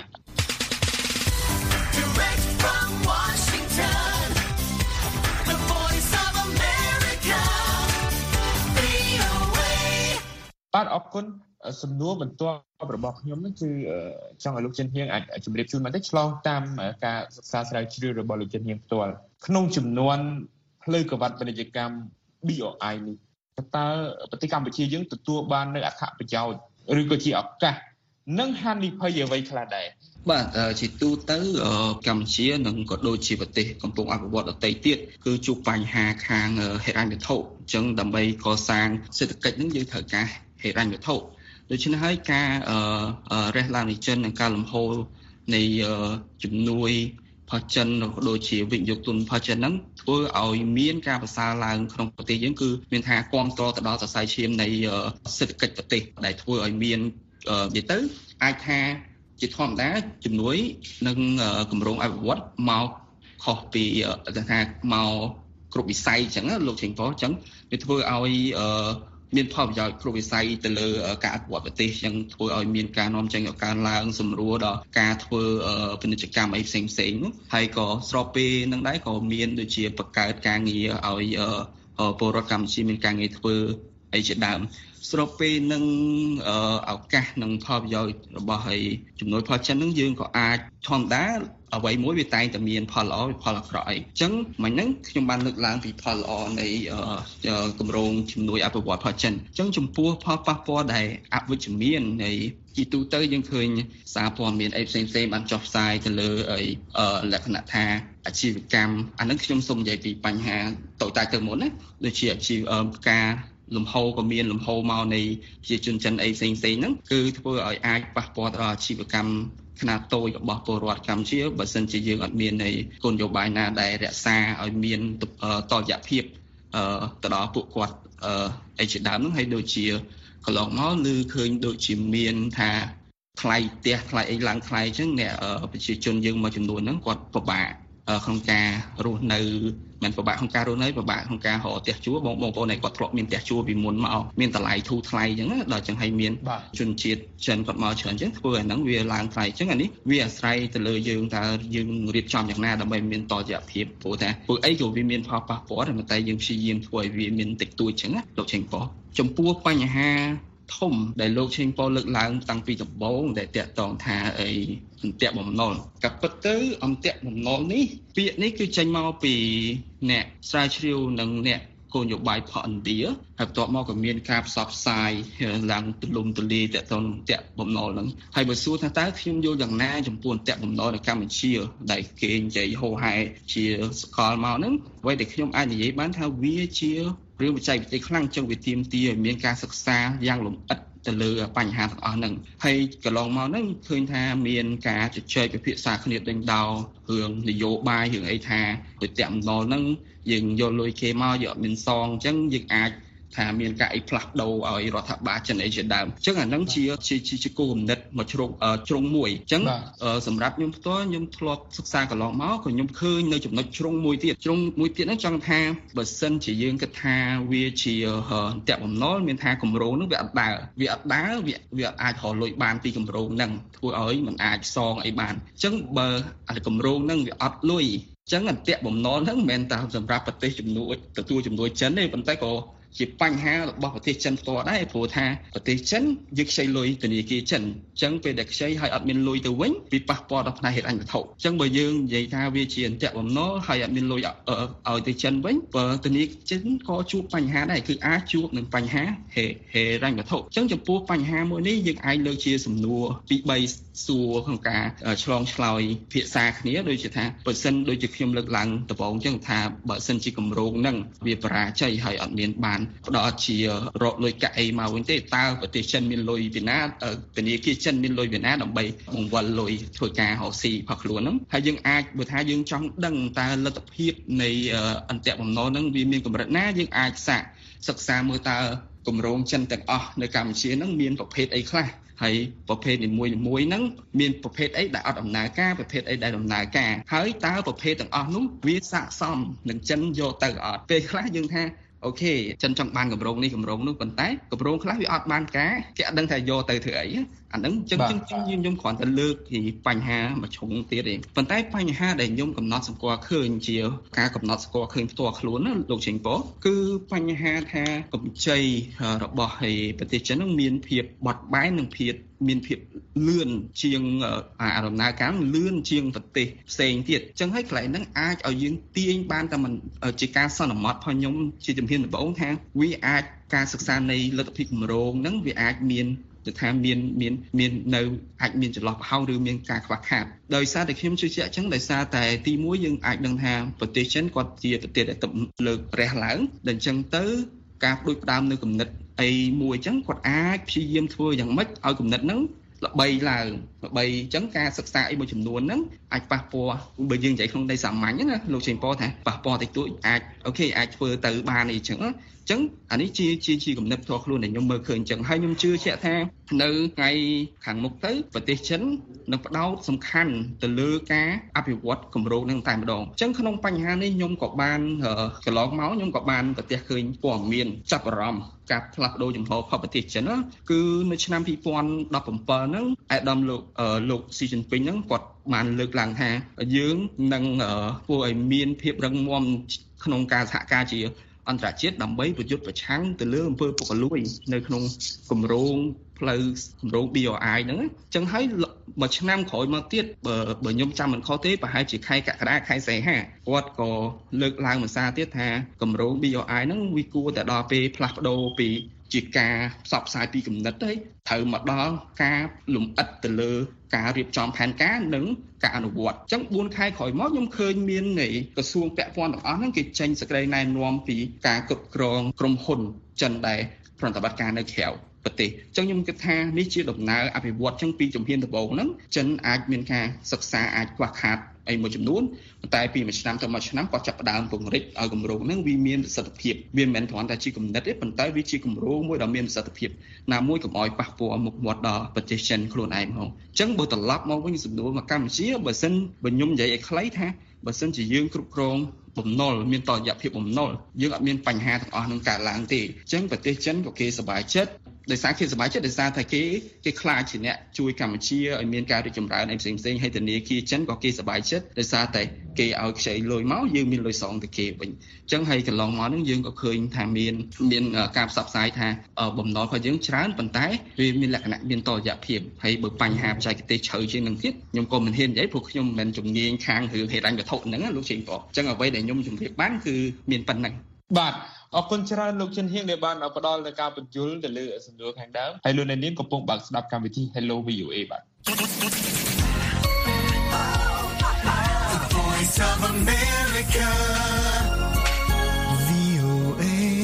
Speaker 2: Direct from Washington, the voice of America, VOA.
Speaker 15: បាទអរគុណសំណួរបន្ទាប់របស់ខ្ញុំនេះគឺចង់ឲ្យលោកចិនហៀងអាចជម្រាបជូនបន្តិចឆ្លងតាមការសិក្សាស្រាវជ្រាវរបស់លោកចិនហៀងផ្ទាល់ក្នុងចំនួនផ្លូវក្រវ៉ាត់ពាណិជ្ជកម្ម BOI នេះតើប្រទេសកម្ពុជាយើងទទួលបាននៅអត្ថប្រយោជន៍ឬក៏ជាឱកាសនិងហានិភ័យអ្វីខ្លះដែរ
Speaker 16: បាទជាទូទៅកម្ពុជានិងក៏ដូចជាប្រទេសកំពុងអភិវឌ្ឍដទៃទៀតគឺជួបបញ្ហាខាងហិរញ្ញវត្ថុអញ្ចឹងដើម្បីកសាងសេដ្ឋកិច្ចនឹងយើងត្រូវការហិរញ្ញវត្ថុដូច្នេះហើយការរះឡើងនៃចិននិងការលំហូរនៃជំនួយផលចិនក៏ដូចជាវិនិយោគទុនផលចិនហ្នឹងធ្វើឲ្យមានការប្រសើរឡើងក្នុងប្រទេសយើងគឺមានថាគាំទ្រទៅដល់សរសៃឈាមនៃសេដ្ឋកិច្ចប្រទេសដែលធ្វើឲ្យមាននិយាយទៅអាចថាជាធម្មតាជំនួយនិងគម្រោងអភិវឌ្ឍមកខុសពីថាមកគ្រប់វិស័យអញ្ចឹងលោកឆេងប៉អញ្ចឹងវាធ្វើឲ្យមានផលប្រយោជន៍គ្រប់វិស័យទៅលើការអភិវឌ្ឍប្រទេសអញ្ចឹងធ្វើឲ្យមានការនាំចេញឲ្យកើនឡើងសម្រួលដល់ការធ្វើពាណិជ្ជកម្មអីផ្សេងនោះហើយក៏ស្របពេលនឹងដែរក៏មានដូចជាបង្កើតការងារឲ្យពលរដ្ឋកម្ពុជាមានការងារធ្វើអីជាដើមស្របពេលនឹងឱកាសនិងផលប្រយោជន៍របស់ឲ្យជំនួយផលចិននឹងយើងក៏អាចធម្មតាអ្វីមួយវាតែងតែមានផលល្អផលអាក្រក់អីអញ្ចឹងមិញហ្នឹងខ្ញុំបានលើកឡើងពីផលល្អនៃគម្រោងជំនួយអភិវឌ្ឍផលចិនអញ្ចឹងចំពោះផលប៉ះពាល់ដែលអវិជ្ជមាននៃជាទូទៅយើងឃើញសារព័ត៌មានអីផ្សេងៗបានចុះផ្សាយទៅលើលក្ខណៈថាអាជីវកម្មអាហ្នឹងខ្ញុំសូមនិយាយពីបញ្ហាតូចតាចទៅមុនណាដូចជាអាជីវការលំហូរក៏មានលំហូរមកនៃប្រជាជនចិនអីផ្សេងៗហ្នឹងគឺធ្វើឲ្យអាចប៉ះពាល់ដល់អាជីវកម្មខ្នាតតូចរបស់ពលរដ្ឋកម្ពុជាបើសិនជាយើងអត់មាននៃគោលនយោបាយណាដែលរក្សាឲ្យមានតលយៈភាពទៅដល់ពួកគាត់អីជាដើមហ្នឹងហើយដូចជាកន្លងមកឮឃើញដូចជាមានថាថ្លៃផ្ទះថ្លៃអីឡើងថ្លៃអញ្ចឹងអ្នកប្រជាជនយើងមួយចំនួនហ្នឹងគាត់ពិបាកក្នុងការរស់នៅមិនពិបាកក្នុងការរស់នៅពិបាកក្នុងការរកផ្ទះជួលបងប្អូនឯងគាត់ធ្លាប់មានផ្ទះជួលពីមុនមកមានតម្លៃធូរថ្លៃអញ្ចឹងដល់ចឹងហើយមានជនជាតិចិនគាត់មកច្រើនអញ្ចឹងធ្វើឲ្យហ្នឹងវាឡើងថ្លៃអញ្ចឹងអានេះវាអាស្រ័យទៅលើយើងតើយើងរៀបចំយ៉ាងណាដើម្បីមានតលយៈភាពព្រោះថាពួកអីក៏វាមានផលប៉ះពាល់តែយើងព្យាយាមធ្វើឲ្យវាមានតិចតួចអញ្ចឹងណាលោកឆេងប៉ចំពោះបញ្ហាធំដែលលោកឆេងប៉លើកឡើងតាំងពីដំបូងដែលតាក់ទងថាអីអន្ទាក់បំណុលក៏ពិតទៅអន្ទាក់បំណុលនេះពាក្យនេះគឺចេញមកពីអ្នកស្រាវជ្រាវនិងអ្នកគោលនយោបាយផលឥណ្ឌាហើយបន្ទាប់មកក៏មានការផ្សព្វផ្សាយឡើងទូលំទូលាយទាក់ទងតាក់បំណុលហ្នឹងហើយបើសួរថាតើខ្ញុំយល់យ៉ាងណាចំពោះតាក់បំណុលនៅកម្ពុជាដែលគេនិយាយហោហែជាសកលមកហ្នឹងអ្វីដែលខ្ញុំអាចនិយាយបានថាវាជារឿងបច្ចេកវិទ្យាខ្លាំងចឹងវាទាមទារឲ្យមានការសិក្សាយ៉ាងលម្អិតទៅលើបញ្ហាទាំងអស់ហ្នឹងហើយកន្លងមកហ្នឹងឃើញថាមានការជជែកពិភាក្សាគ្នាដេញដោលរឿងនយោបាយរឿងអីថាទៅតាក់បំណុលហ្នឹងយើងយកលុយគេមកយកអត់មានសងអញ្ចឹងយើងអាចថាមានការអីផ្លាស់ប្ដូរឲ្យរដ្ឋាភិបាលចិនអីជាដើមអញ្ចឹងអាហ្នឹងជាគោលគំនិតមកជ្រុងមួយអញ្ចឹងសម្រាប់ខ្ញុំផ្ទាល់ខ្ញុំធ្លាប់សិក្សាកន្លងមកក៏ខ្ញុំឃើញនៅចំណុចជ្រុងមួយទៀតហ្នឹងចង់ថាបើសិនជាយើងគិតថាវាជាតាក់បំណុលមានថាគម្រោងហ្នឹងវាអត់ដើរវាអាចរកលុយបានពីគម្រោងហ្នឹងធ្វើឲ្យมันអាចសងអីបានអញ្ចឹងបើគម្រោងហ្នឹងវាអត់លុយអញ្ចឹងអន្ទាក់បំណុលហ្នឹងមិនមែនតែសម្រាប់ប្រទេសទទួលជំនួយចិនទេប៉ុន្តែក៏ជាបញ្ហារបស់ប្រទេសចិនផ្ទាល់ដែរព្រោះថាប្រទេសចិនយកខ្ចីលុយធនាគារចិនអញ្ចឹងពេលដែលខ្ចីហើយអត់មានលុយទៅវិញវាប៉ះពាល់ដល់ផ្នែកហេតុអញ្ញវត្ថុអញ្ចឹងបើយើងនិយាយថាវាជាអន្ទាក់បំណុលហើយអត់មានលុយឲ្យទៅចិនវិញបើធនាគារចិនក៏ជួបបញ្ហាដែរគឺអាចជួបនឹងបញ្ហាហេរញ្ញវត្ថុអញ្ចឹងចំពោះបញ្ហាមួយនេះយើងអាចលើកជាសំណួរពី3សួរក្នុងការឆ្លងឆ្លើយភាសាគ្នាដូចជាថាបើសិនដូចជាខ្ញុំលើកឡើងដំបូងអញ្ចឹងថាបើសិនជាគម្រោងហ្នឹងវាបរាជ័យហើយអត់មានបានផ្ដល់ជារកលុយកាក់អីមកវិញទេតើប្រទេសចិនមានលុយពីណាធនាគារចិនមានលុយពីណាដើម្បីបង្វិលលុយធ្វើការរកស៊ីផកខ្លួនហ្នឹងហើយយើងអាចបើថាយើងចង់ដឹងតើលទ្ធភាពនៃអន្ទាក់បំណុលហ្នឹងវាមានកម្រិតណាយើងអាចសិក្សាមើលតើគម្រោងចិនទាំងអស់នៅកម្ពុជាហ្នឹងមានប្រភេទអីខ្លះហើយប្រភេទនីមួយហ្នឹងមានប្រភេទអីដែលអត់ដំណើរការប្រភេទអីដែលដំណើរការហើយតើប្រភេទទាំងអស់នោះវាស័ក្តិសមនឹងចិនយកទៅអត់ពេលខ្លះយើងថាអូខេចិនចង់បានគម្រោងនេះគម្រោងនោះប៉ុន្តែគម្រោងខ្លះវាអត់បានការគេអត់ដឹងថាយកទៅធ្វើអីអាហ្នឹងចឹងខ្ញុំគ្រាន់តែលើកពីបញ្ហាមួយជ្រុងទៀតទេប៉ុន្តែបញ្ហាដែលខ្ញុំកំណត់សម្គាល់ឃើញជាការកំណត់ស្គាល់ឃើញផ្ទាល់ខ្លួនណាលោកចេងប៉គឺបញ្ហាថាកម្ចីរបស់ប្រទេសចិននឹងមានភាពបត់បែននិងមានភាពលឿនជាងដំណើរការលឿនជាងប្រទេសផ្សេងទៀតអញ្ចឹងហើយកន្លែងហ្នឹងអាចឲ្យយើងទាញបានតែមិនជាការសន្មត់ផងខ្ញុំជាជំហានដំបូងថាវាអាចការសិក្សានៃលទ្ធភាពគម្រោងហ្នឹងវាអាចមានទៅថាមាននៅអាចមានចន្លោះប្រហោងឬមានការខ្វះខាតដោយសារតែខ្ញុំជឿជាក់អញ្ចឹងដោយសារតែទី1យើងអាចដឹងថាប្រទេសចិនគាត់ជាប្រទេសដែលទៅលើករះឡើងដល់អញ្ចឹងទៅការផ្ដួចផ្ដើមនៅគំនិតអីមួយអញ្ចឹងគាត់អាចព្យាយាមធ្វើយ៉ាងម៉េចឲ្យគំនិតហ្នឹងល្បីឡើងល្បីអញ្ចឹងការសិក្សាអីមួយចំនួនហ្នឹងអាចប៉ះពាល់បើយើងនិយាយក្នុងន័យសាមញ្ញណាលោកចេញពោថាប៉ះពាល់តិចតួចអាចអូខេអាចធ្វើទៅបានអីអញ្ចឹងអញ្ចឹងអានេះជាគំនិតផ្ទាល់ខ្លួនដែលខ្ញុំមើលឃើញអញ្ចឹងហើយខ្ញុំជឿជាក់ថានៅថ្ងៃខាងមុខទៅប្រទេសចិននឹងផ្ដោតសំខាន់ទៅលើការអភិវឌ្ឍគម្រោងនឹងតែម្ដងអញ្ចឹងក្នុងបញ្ហានេះខ្ញុំក៏បានកន្លងមកខ្ញុំក៏បានប្រទះឃើញព័ត៌មានចាប់អារម្មណ៍ការផ្លាស់ប្ដូរចំហផលប្រទេសចិនគឺនៅឆ្នាំ2017ហ្នឹងអាដាមលោកស៊ីជីនពីងហ្នឹងគាត់បានលើកឡើងថាយើងនឹងធ្វើឲ្យមានភាពរឹងមាំក្នុងការសហការជាអន្តរជាតិដើម្បីប្រយុទ្ធប្រឆាំងទៅលើអំពើពុករលួយនៅក្នុងគម្រោងផ្លូវគម្រោង BRI ហ្នឹងអញ្ចឹងហើយមួយឆ្នាំក្រោយមកទៀតបើខ្ញុំចាំមិនខុសទេប្រហែលជាខែកក្កដាខែសីហាគាត់ក៏លើកឡើងមួយសារទៀតថាគម្រោង BRI ហ្នឹងវាគួរតែដល់ពេលផ្លាស់ប្ដូរពីជាការផ្សព្វផ្សាយពីគំនិតទៅត្រូវមកដល់ការលំអិតទៅលើការរៀបចំផែនការនិងការអនុវត្តអញ្ចឹង4ខែក្រោយមកខ្ញុំឃើញមាននៃក្រសួងពាក់ព័ន្ធទាំងអស់ហ្នឹងគេចេញសេចក្តីណែនាំពីការគ្រប់គ្រងក្រុមហ៊ុនចិនដែលប្រតិបត្តិការនៅក្រៅប្រទេសអញ្ចឹងខ្ញុំគិតថានេះជាដំណើរអភិវឌ្ឍអញ្ចឹងពីជំហានដំបូងហ្នឹងចិនអាចមានការសិក្សាអាចខ្វះខាតអីមួយចំនួនតែពីមួយឆ្នាំទៅមួយឆ្នាំក៏ចាប់ផ្ដើមពង្រីកឲ្យគម្រោងហ្នឹងវាមានប្រសិទ្ធភាពវាមិនមែនគ្រាន់តែជាគំនិតទេប៉ុន្តែវាជាគម្រោងមួយដ៏មានប្រសិទ្ធភាពណាមួយកុំឲ្យប៉ះពាល់មុខមាត់ដល់ប្រទេសចិនខ្លួនឯងហ្មងអញ្ចឹងបើត្រឡប់មកវិញសំណួរមកកម្ពុជាបើខ្ញុំនិយាយឲ្យខ្លីថាបើសិនជាយើងគ្រប់គ្រងបំណុលមានតរយៈភាពបំណុលយើងអត់មានបញ្ហាទាំងអស់នឹងកើតឡើងទេអញ្ចឹងប្រទេសចិនក៏គេសប្បាយចិត្តដោយសារគេសប្បាយចិត្តដោយសារតែគេខ្លាចជាអ្នកជួយកម្ពុជាឲ្យមានការរីកចម្រើនឯផ្សេងហើយធនាគារចិនក៏គេសប្បាយចិត្តដោយសារតែគេឲ្យខ្ចីលុយមកយើងមានលុយសងទៅគេវិញអញ្ចឹងហើយកន្លងមកហ្នឹងយើងក៏ឃើញថាមានការផ្សព្វផ្សាយថាបំណុលរបស់យើងច្រើនប៉ុន្តែវាមានលក្ខណៈមានតរយៈភាពហើយបើបញ្ហាបច្ចេកទេសជ្រៅជាងនឹងទៀតខ្ញុំក៏មិនហ៊ាននិយាយព្រោះខ្ញុំមិនជំនាញខាងរឿងហេតុអញ្ញវត្ថុហ្នឹងលោកជិញបងអញ្ចឹងអ្វីដែលខ្ញុំជម្រាបបានគឺមានប៉ុណ្ណឹង
Speaker 15: បាទអរគុណច្រើនលោកចិនហៀងដែលបានផ្ដល់នូវការបញ្យល់ទៅលើសំណួរខាងដើមហើយលោកអ្នកនាងកំពុងបើកស្ដាប់កម្មវិធី Hello VOA បាទ
Speaker 2: Voice of America VOA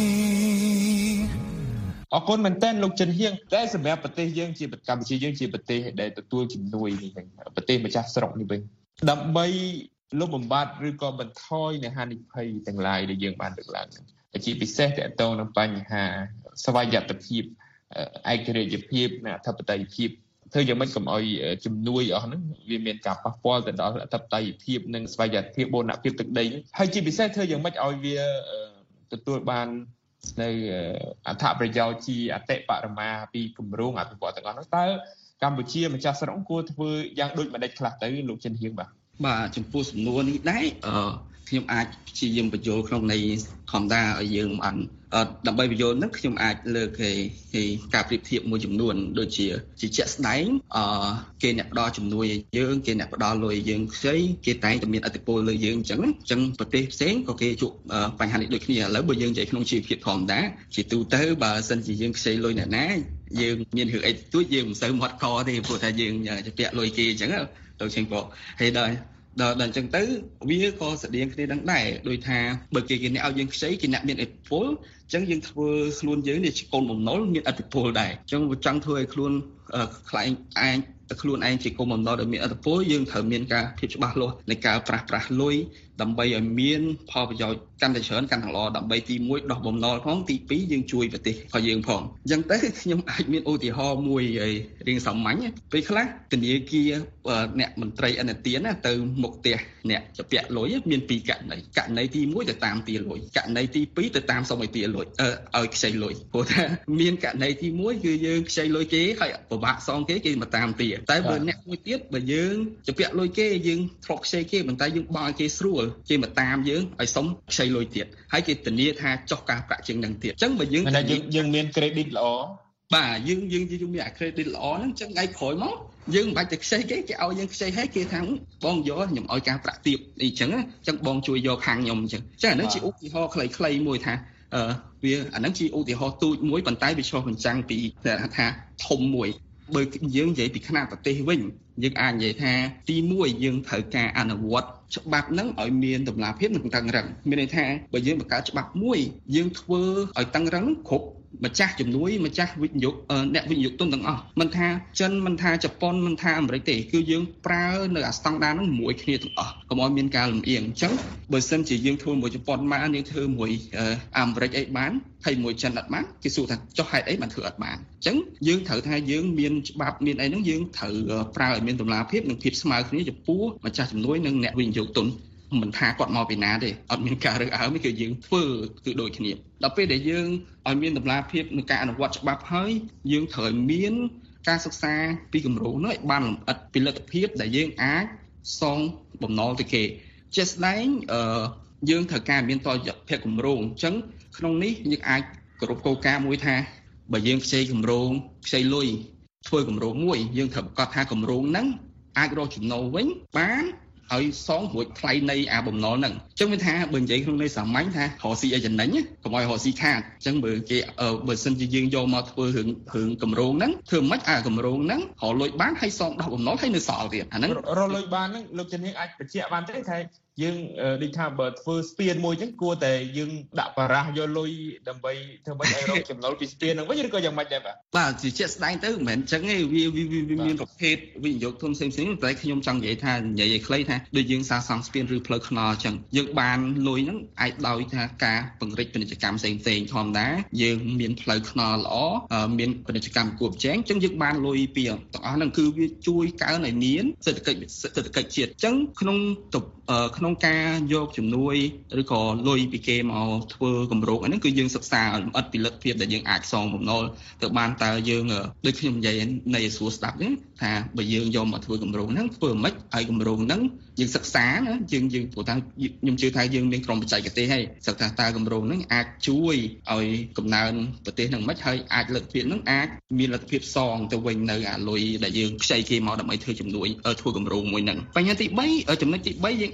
Speaker 15: អរគុណមែនតើលោកចិនហៀងតែសម្រាប់ប្រទេសយើងជាកម្ពុជាយើងជាប្រទេសដែលទទួលជំនួយនេះវិញប្រទេសម្ចាស់ស្រុកនេះវិញដើម្បីលុបបំបាត់ឬក៏បន្ថយនៅហានិភ័យទាំងឡាយដែលយើងបានលើកឡើងជាពិសេសទាក់ទងនឹងបញ្ហាស្វ័យយត្តភាពឯករាជ្យភាពនិងអធិបតេយ្យភាពធ្វើយ៉ាងម៉េចកុំឲ្យជំនួយអស់ហ្នឹងវាមានការប៉ះពាល់ទៅដល់អធិបតេយ្យភាពនិងស្វ័យយត្តភាពបូរណភាពទឹកដីហើយជាពិសេសធ្វើយ៉ាងម៉េចឲ្យវាទទួលបាននៅអត្ថប្រយោជន៍ជាអតិបរមាពីគម្រោងអភិវឌ្ឍទាំងអស់នោះតើកម្ពុជាម្ចាស់ស្រុកគួរធ្វើយ៉ាងដូចម្តេចខ្លះទៅលោកចិនហៀងបាទ
Speaker 16: ចំពោះសំណួរនេះដែរខ្ញុំអាចព្យាយាមបញ្យល់ក្នុងន័យធម្មតាឲ្យយើងបានដើម្បីបញ្យល់ហ្នឹងខ្ញុំអាចលើកគេការប្រៀបធៀបមួយចំនួនដូចជាជាក់ស្ដែងគេអ្នកផ្ដល់ជំនួយឲ្យយើងគេអ្នកផ្ដល់លុយយើងខ្ចីគេតែងតែមានឥទ្ធិពលលើយើងអញ្ចឹងប្រទេសផ្សេងក៏គេជួបបញ្ហានេះដូចគ្នាឥឡូវបើយើងនិយាយក្នុងជីវភាពធម្មតាជាទូទៅបើសិនជាយើងខ្ចីលុយអ្នកណាយើងមានរឿងអីទួចយើងមិនសូវមាត់កទេព្រោះថាយើងជាពាក់លុយគេអញ្ចឹងទៅចេញក៏ហើយដល់អញ្ចឹងទៅវាក៏ស្តៀងគ្នានឹងដែរដោយថាបើគេអ្នកឲ្យយើងខ្ចីគេអ្នកមានឥទ្ធិពលអញ្ចឹងយើងធ្វើខ្លួនយើងនេះជាកូនបំណុលមានឥទ្ធិពលដែរអញ្ចឹងវាចង់ធ្វើឲ្យខ្លួនខ្លែងឯងខ្លួនឯងជាកូនបំណុលដែលមានឥទ្ធិពលយើងត្រូវមានការភាពច្បាស់លាស់ในការប្រាស់លុយដើម្បីឲ្យមានផលប្រយោជន៍កាន់តែច្រើនកាន់តែល្អដើម្បីទី1ដោះបំណុលផងទី2យើងជួយប្រទេសរបស់យើងផងអញ្ចឹងទៅខ្ញុំអាចមានឧទាហរណ៍មួយរៀងសាមញ្ញពេលខ្លះធនាគារអ្នកមន្ត្រីឥណទានទៅមុខផ្ទះអ្នកជាពាក់លុយមាន2ករណីទី1ទៅតាមទាលុយករណីទី2ទៅតាមសុំឲ្យទាលុយឲ្យខ្ចីលុយព្រោះថាមានករណីទី1គឺយើងខ្ចីលុយគេហើយពិបាកសងគេមកតាមទាតែបើអ្នកមួយទៀតបើយើងជាពាក់លុយគេយើងធ្លាប់ខ្ចីគេប៉ុន្តែយើងបង់ឲ្យគេស្រួលគេមកតាមយើងឲ្យសុំខ្ចីលុយទៀតហើយគេធានាថាចុះការប្រាក់ជាងនឹងទៀតអញ្ចឹងបើយើងមាន credit ល្អបាទយើងមាន credit ល្អហ្នឹងអញ្ចឹងថ្ងៃក្រោយមកយើងមិនបាច់ទៅខ្ចីគេឲ្យយើងខ្ចីហើយគេថាបងយកខ្ញុំឲ្យការប្រាក់ទាបអីចឹងអញ្ចឹងបងជួយយកខាងខ្ញុំអញ្ចឹងអាហ្នឹងជាឧទាហរណ៍ខ្លីៗមួយថាវាអាហ្នឹងជាឧទាហរណ៍ទូចមួយប៉ុន្តែវាឆ្លុះបញ្ចាំងពីថាធំមួយបើយើងនិយាយពីຂະຫນາប្រទេសវិញយើងអាចនិយាយថាទី1យើងត្រូវការអនុវត្តច្បាប់ហ្នឹងឲ្យមានតម្លាភាពនិងតឹងរ៉ឹងមានន័យថាបើយើងបង្កើតច្បាប់មួយយើងធ្វើឲ្យតឹងរ៉ឹងគ្រប់ម្ចាស់ជំនួយម្ចាស់វិនិយោគអ្នកវិនិយោគទុនទាំងអស់មិនថាចិនមិនថាជប៉ុនមិនថាអាមេរិកទេគឺយើងប្រើនៅអាស្តង់ដារហ្នឹងមួយគ្នាទាំងអស់កុំឲ្យមានការលំអៀងអញ្ចឹងបើសិនជាយើងធ្វើមួយជប៉ុនបានយើងធ្វើមួយអាមេរិកអីបានហើយមួយចិនអត់បានគេសួរថាចុះហេតុអីបានធ្វើអត់បានអញ្ចឹងយើងត្រូវថាយើងមានច្បាប់មានអីហ្នឹងយើងត្រូវប្រើឲ្យមានតម្លាភាពនិងភាពស្មើគ្នាចំពោះម្ចាស់ជំនួយនិងអ្នកវិនិយោគទុនមិនថាគាត់មកពីណាទេអត់មានការរើសអើងទេគឺយើងធ្វើគឺដូចគ្នាដល់ពេលដែលយើងឲ្យមានតម្លាភាពក្នុងការអនុវត្តច្បាប់ហើយយើងត្រូវមានការសិក្សាពីគម្រោងនោះឲ្យបានលម្អិតពីលទ្ធភាពដែលយើងអាចសងបំណុលទៅគេជាក់ស្ដែងយើងត្រូវការមានតរយៈភាពគម្រោងអញ្ចឹងក្នុងនេះយើងអាចគោរពគោលការណ៍មួយថាបើយើងខ្ចីគម្រោងខ្ចីលុយធ្វើគម្រោងមួយយើងត្រូវប្រកាសថាគម្រោងហ្នឹងអាចរកចំណូលវិញបានឲ្យសងរួចថ្លៃនៃអាបំណុលហ្នឹងអញ្ចឹងមានថាបើនិយាយក្នុងន័យសាមញ្ញថារកស៊ីឲ្យចំណេញកុំឲ្យរកស៊ីខាតអញ្ចឹងបើគេបើសិនជាយើងយកមកធ្វើរឿងគម្រោងហ្នឹងធ្វើមិនអាគម្រោងហ្នឹងរកលុយបានហើយសងដោះបំណុលហើយនៅសល់ទៀតអាហ្នឹង
Speaker 15: រកលុយបានហ្នឹងលោកជំនាញអាចបញ្ជាក់បានទេថាយើងដូចថាបើធ្វើស្ពានមួយអញ្ចឹងគួរតែយើងដាក់បារះយកលុយដើម្បីធ្វើមិនឲ្យរកចំណូលពីស្ពានហ្នឹងវិញឬក៏យ៉ាងម៉េចដែរ
Speaker 16: បាទជាជាក់ស្ដែងទៅមិនមែនអញ្ចឹងទេវាមានប្រភេទវិនិយោគទុនផ្សេងៗតែខ្ញុំចង់និយាយថានិយាយឲ្យខ្លីថាដូចយើងសាងសង់ស្ពានឬផ្លូវថ្នល់អញ្ចឹងយើងបានលុយហ្នឹងអាចដោយថាការពង្រីកពាណិជ្ជកម្មផ្សេងៗធម្មតាយើងមានផ្លូវថ្នល់ល្អមានពាណិជ្ជកម្មគួរប្រជែងអញ្ចឹងយើងបានលុយពីទាំងអស់ហ្នឹងគឺវាជួយកើនឲ្យមានសេដ្ឋកិច្ចជាតិអញ្ចឹងក្នុងការយកជំនួយឬក៏លុយពីគេមកធ្វើគម្រោងហ្នឹងគឺយើងសិក្សាលម្អិតពីលទ្ធភាពដែលយើងអាចសងបំណុលទៅបានតើយើងដូចខ្ញុំនិយាយនៃសួរស្ដាប់ហ្នឹងថាបើយើងយកមកធ្វើគម្រោងហ្នឹងធ្វើមិនឲ្យគម្រោងហ្នឹងយើងសិក្សាណាយើងព្រោះថាខ្ញុំជឿថាយើងមានក្រុមបច្ចេកទេសហើយសិក្សាតើគម្រោងហ្នឹងអាចជួយឲ្យកំណើនប្រទេសហ្នឹងមិនហើយអាចលទ្ធភាពហ្នឹងអាចមានលទ្ធភាពសងទៅវិញនៅអាលុយដែលយើងខ្ចីគេមកដើម្បីធ្វើជំនួយធ្វើគម្រោងមួយហ្នឹងបញ្ហាទី3ចំណុចទី3យើងអាច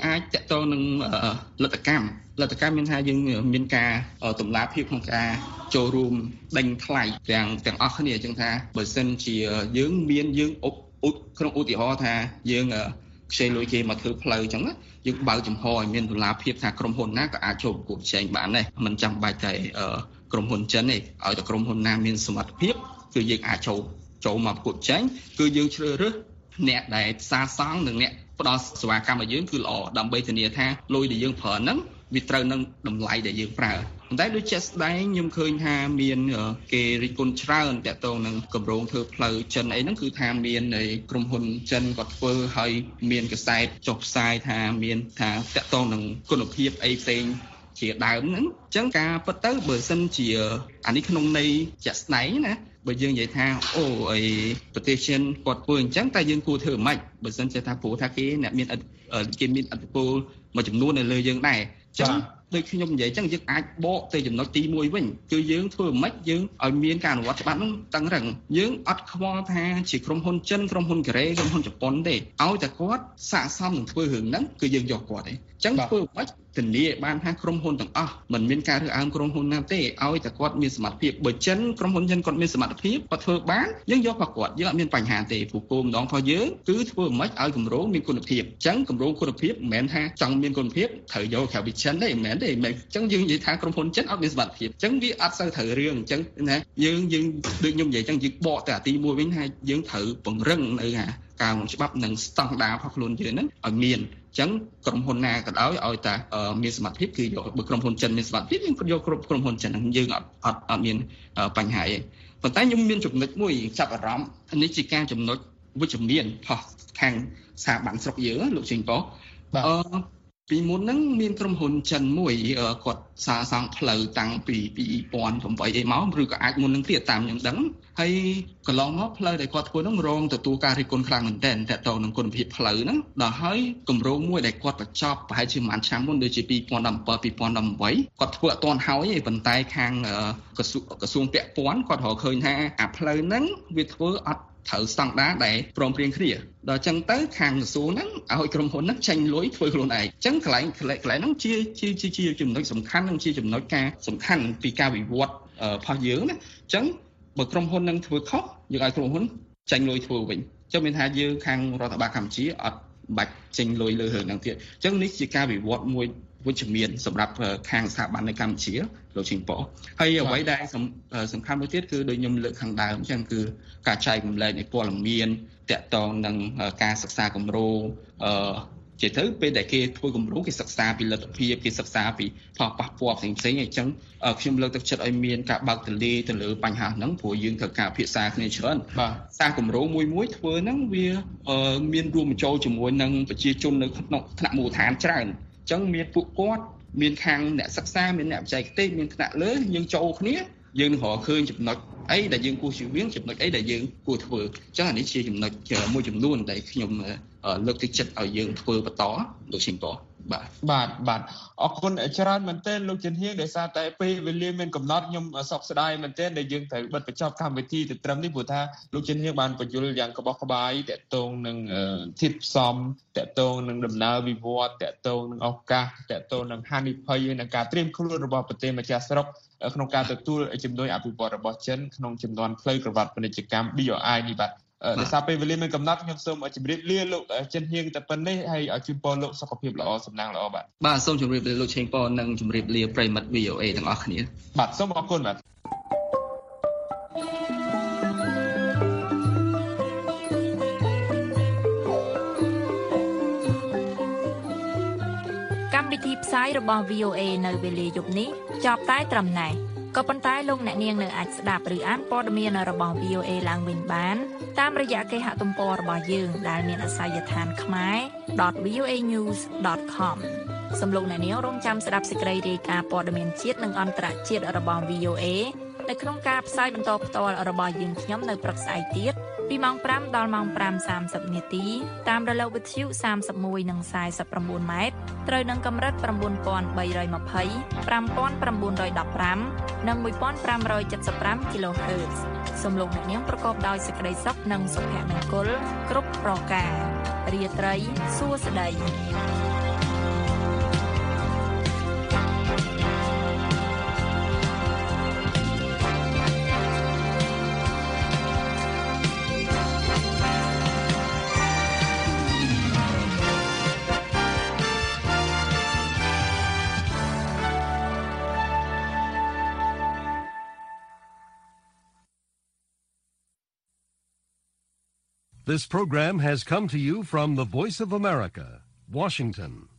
Speaker 16: តទៅនឹងលទ្ធកម្មមានថាយើងមានការតម្លាភាពក្នុងការចូលរួមដេញថ្លៃទាំងអស់គ្នាអញ្ចឹងថាបើសិនជាយើងក្នុងឧទាហរណ៍ថាយើងខ្ចីលុយគេមកធ្វើផ្លូវអញ្ចឹងយើងបើកចំហឲ្យមានតម្លាភាពថាក្រុមហ៊ុនណាក៏អាចចូលប្រកួតប្រជែងបានដែរមិនចាំបាច់តែក្រុមហ៊ុនចិនទេឲ្យតែក្រុមហ៊ុនណាមានសមត្ថភាពគឺយើងអាចចូលមកប្រកួតប្រជែងគឺយើងជ្រើសរើសអ្នកដែលផ្សារសង់និងអ្នកផ្ដល់សេវាកម្មឲ្យយើងគឺល្អដើម្បីធានាថាលុយដែលយើងប្រើហ្នឹងវាត្រូវនឹងតម្លៃដែលយើងប្រើប៉ុន្តែដូចជាស្ដែងខ្ញុំឃើញថាមានគេរិះគន់ច្រើនតាក់ទងនឹងគម្រោងធ្វើផ្លូវចិនអីហ្នឹងគឺថាមានក្រុមហ៊ុនចិនគាត់ធ្វើឲ្យមានកសែតចុះផ្សាយថាមានថាតាក់ទងនឹងគុណភាពអីផ្សេងជាដើមហ្នឹងអញ្ចឹងការពិតទៅបើសិនជាអានេះក្នុងន័យជាក់ស្ដែងណាបើយើងនិយាយថាប្រទេសចិនគាត់ធ្វើអញ្ចឹងតែយើងគួរធ្វើមិនបើសិនជាថាព្រោះថាគេមានឥទ្ធិពលមួយចំនួននៅលើយើងដែរអញ្ចឹងដូចខ្ញុំនិយាយអញ្ចឹងយើងអាចបកទៅចំណុចទី1វិញគឺយើងធ្វើមិនយើងឲ្យមានការអនុវត្តច្បាប់ហ្នឹងតឹងរឹងយើងអត់ខ្វល់ថាជាក្រុមហ៊ុនចិនក្រុមហ៊ុនកូរ៉េក្រុមហ៊ុនជប៉ុនទេឲ្យតែគាត់ស័ក្តិសមនឹងធ្វើរឿងហ្នឹងគឺយើងយកគាត់ទេអញ្ចឹងធ្វើមិនធានាបានថាក្រុមហ៊ុនទាំងអស់មិនមានការរើសអើងក្រុមហ៊ុនណាទេឲ្យតែគាត់មានសមត្ថភាពបើក្រុមហ៊ុនចិនគាត់មានសមត្ថភាពគាត់ធ្វើបានយើងយកគាត់យើងអត់មានបញ្ហាទេព្រោះគោលម្ដងរបស់យើងគឺធ្វើមិនឲ្យគម្រោងមានគុណភាពអញ្ចឹងគម្រោងគុណភាពមិនមែនថាចង់មានគុណភាពត្រូវយកក្រៅពីចិនទេមិនមែនទេអញ្ចឹងយើងនិយាយថាក្រុមហ៊ុនចិនអត់មានសមត្ថភាពអញ្ចឹងវាអត់សូវត្រូវរឿងអញ្ចឹងណាយើងដូចខ្ញុំនិយាយអញ្ចឹងយើងបកតែទី1វិញថាយើងត្រូវពង្រឹងនៅការច្បាប់និងស្តង់ដាររបស់ខ្លួនយើងហ្នឹងឲ្យមានអញ្ចឹងក្រុមហ៊ុនណាក៏ដោយឲ្យតែមានសមត្ថភាពគឺយកបើក្រុមហ៊ុនចិនមានសមត្ថភាពយើងក៏យកក្រុមហ៊ុនចិនហ្នឹងយើងអត់មានបញ្ហាទេប៉ុន្តែខ្ញុំមានចំណុចមួយចាប់អារម្មណ៍នេះជាការចំណុចវិជ្ជមានខាងស្ថាប័នស្រុកយើងលោកជិញប៉ពីមុនហ្នឹងមានក្រុមហ៊ុនចិនមួយគាត់សាងសង់ផ្លូវតាំងពី2008អីមកឬក៏អាចមុននឹងទៀតតាមខ្ញុំដឹងហើយកន្លងមកផ្លូវដែលគាត់ធ្វើហ្នឹងរងទទួលការរិះគន់ខ្លាំងមែនទែនតទៅនឹងគុណភាពផ្លូវហ្នឹងដល់ហើយគម្រោងមួយដែលគាត់បញ្ចប់ប្រហែលជាប្រហែលឆ្នាំមុនដូចជា2017 2018គាត់ធ្វើអត់ទាន់ហើយទេប៉ុន្តែខាងក្រសួងពាក់ព័ន្ធគាត់រកឃើញថាអាផ្លូវហ្នឹងវាធ្វើអត់ត្រូវស្តង់ដារដែលព្រមព្រៀងគ្នាដល់អញ្ចឹងទៅខាងក្រសួងហ្នឹងឲ្យក្រុមហ៊ុនហ្នឹងចេញលុយធ្វើខ្លួនឯងអញ្ចឹងកន្លែងហ្នឹងជាចំណុចសំខាន់និងជាចំណុចការសំខាន់ពីការវិវត្តរបស់យើងណាអញ្ចឹងបើក្រុមហ៊ុននឹងធ្វើខុសយើងឲ្យក្រុមហ៊ុនចេញលុយធ្វើវិញអញ្ចឹងមានថាយើងខាងរដ្ឋបាលកម្ពុជាអត់បាច់ចេញលុយលើរឿងហ្នឹងទៀតអញ្ចឹងនេះជាការវិវត្តមួយវិជ្ជមានសម្រាប់ខាងស្ថាប័ននៅកម្ពុជាលោកឈិងប៉ហើយអ្វីដែលសំខាន់មួយទៀតគឺដូចខ្ញុំលើកខាងដើមអញ្ចឹងគឺការចែករំលែកនៃព័ត៌មានតាក់ទងនឹងការសិក្សាគម្រោងជាទៅពេលដែលគេធ្វើគម្រោងគេសិក្សាពីលទ្ធភាពគេសិក្សាពីផលប៉ះពាល់ផ្សេងអញ្ចឹងខ្ញុំលើកទឹកចិត្តឲ្យមានការបើកទលាយទៅលើបញ្ហាហ្នឹងព្រោះយើងត្រូវការពិភាក្សាគ្នាច្រើនសារគម្រោងមួយធ្វើហ្នឹងវាមានរួមបញ្ចូលជាមួយនឹងប្រជាជននៅក្នុងថ្នាក់មូលដ្ឋានច្រើនអញ្ចឹងមានពួកគាត់មានខាងអ្នកសិក្សាមានអ្នកបច្ចេកទេសមានថ្នាក់លើយើងចូលគ្នាយើងនឹងរកឃើញចំណុចអីដែលយើងគួរជៀសវាងចំណុចអីដែលយើងគួរធ្វើអញ្ចឹងអានេះជាចំណុចមួយចំនួនដែលខ្ញុំលើកទឹកចិត្តឲ្យយើងធ្វើបន្តលោកឈិងប៉
Speaker 15: បាទអរគុណច្រើនមែនទែនលោកចិនហៀងដោយសារតែពេលវេលាមានកំណត់ខ្ញុំសោកស្ដាយមែនទែនដែលយើងត្រូវបិទបញ្ចប់កម្មវិធីទៅត្រឹមនេះព្រោះថាលោកចិនហៀងបានបញ្យល់យ៉ាងក្បោះក្បាយតាក់ទងនឹងធាតុផ្សំតាក់ទងនឹងដំណើរវិវត្តតាក់ទងនឹងឱកាសតាក់ទងនឹងហានិភ័យនិងការត្រៀមខ្លួនរបស់ប្រទេសម្ចាស់ស្រុកក្នុងការទទួលជំនួយអភិវឌ្ឍរបស់ចិនក្នុងចំនួនផ្លូវក្រវ៉ាត់ពាណិជ្ជកម្ម BRI នេះបាទដោយសារពេលវេលាមានកំណត់ខ្ញុំសូមជម្រាបលាលោកចិនហៀងតែប៉ុណ្្នេះហើយឲ្យជូនពរលោកសុខភាពល្អសំណាងល្អបាទ
Speaker 16: សូមជម្រាបលាលោកឆេងប៉និងជម្រាបលាប្រិយមិត្ត VOA ទាំងអស់គ្នា
Speaker 15: បាទសូមអរគុណបាទ
Speaker 3: កម្មវិធីផ្សាយរបស់ VOA នៅវេលាយប់នេះចប់តែត្រឹមណេះក៏ប៉ុន្តែលោកអ្នកនាងនៅអាចស្ដាប់ឬអានព័ត៌មានរបស់ VOA ឡើងវិញបានតាមរយៈគេហទំព័ររបស់យើងដែលមានអាសយដ្ឋានkhmer.voanews.com សំលោកអ្នកនាងរងចាំស្ដាប់សេចក្តីរាយការណ៍ព័ត៌មានជាតិនិងអន្តរជាតិរបស់ VOA នៅក្នុងការផ្សាយបន្តផ្ទាល់របស់យើងខ្ញុំនៅព្រឹកស្អែកទៀតពីម៉ោង 5 ដល់ម៉ោង 5:30 នាទីតាមរលកវិទ្យុ31និង49ម៉ែត្រត្រូវនឹងកម្រិត 9320 5915 និង 1575 kHz សូមលោកអ្នកនាងប្រកបដោយសេចក្តីសុខនិងសុភមង្គលគ្រប់ប្រការរាត្រីសួស្តី
Speaker 1: This program has come to you from the Voice of America, Washington.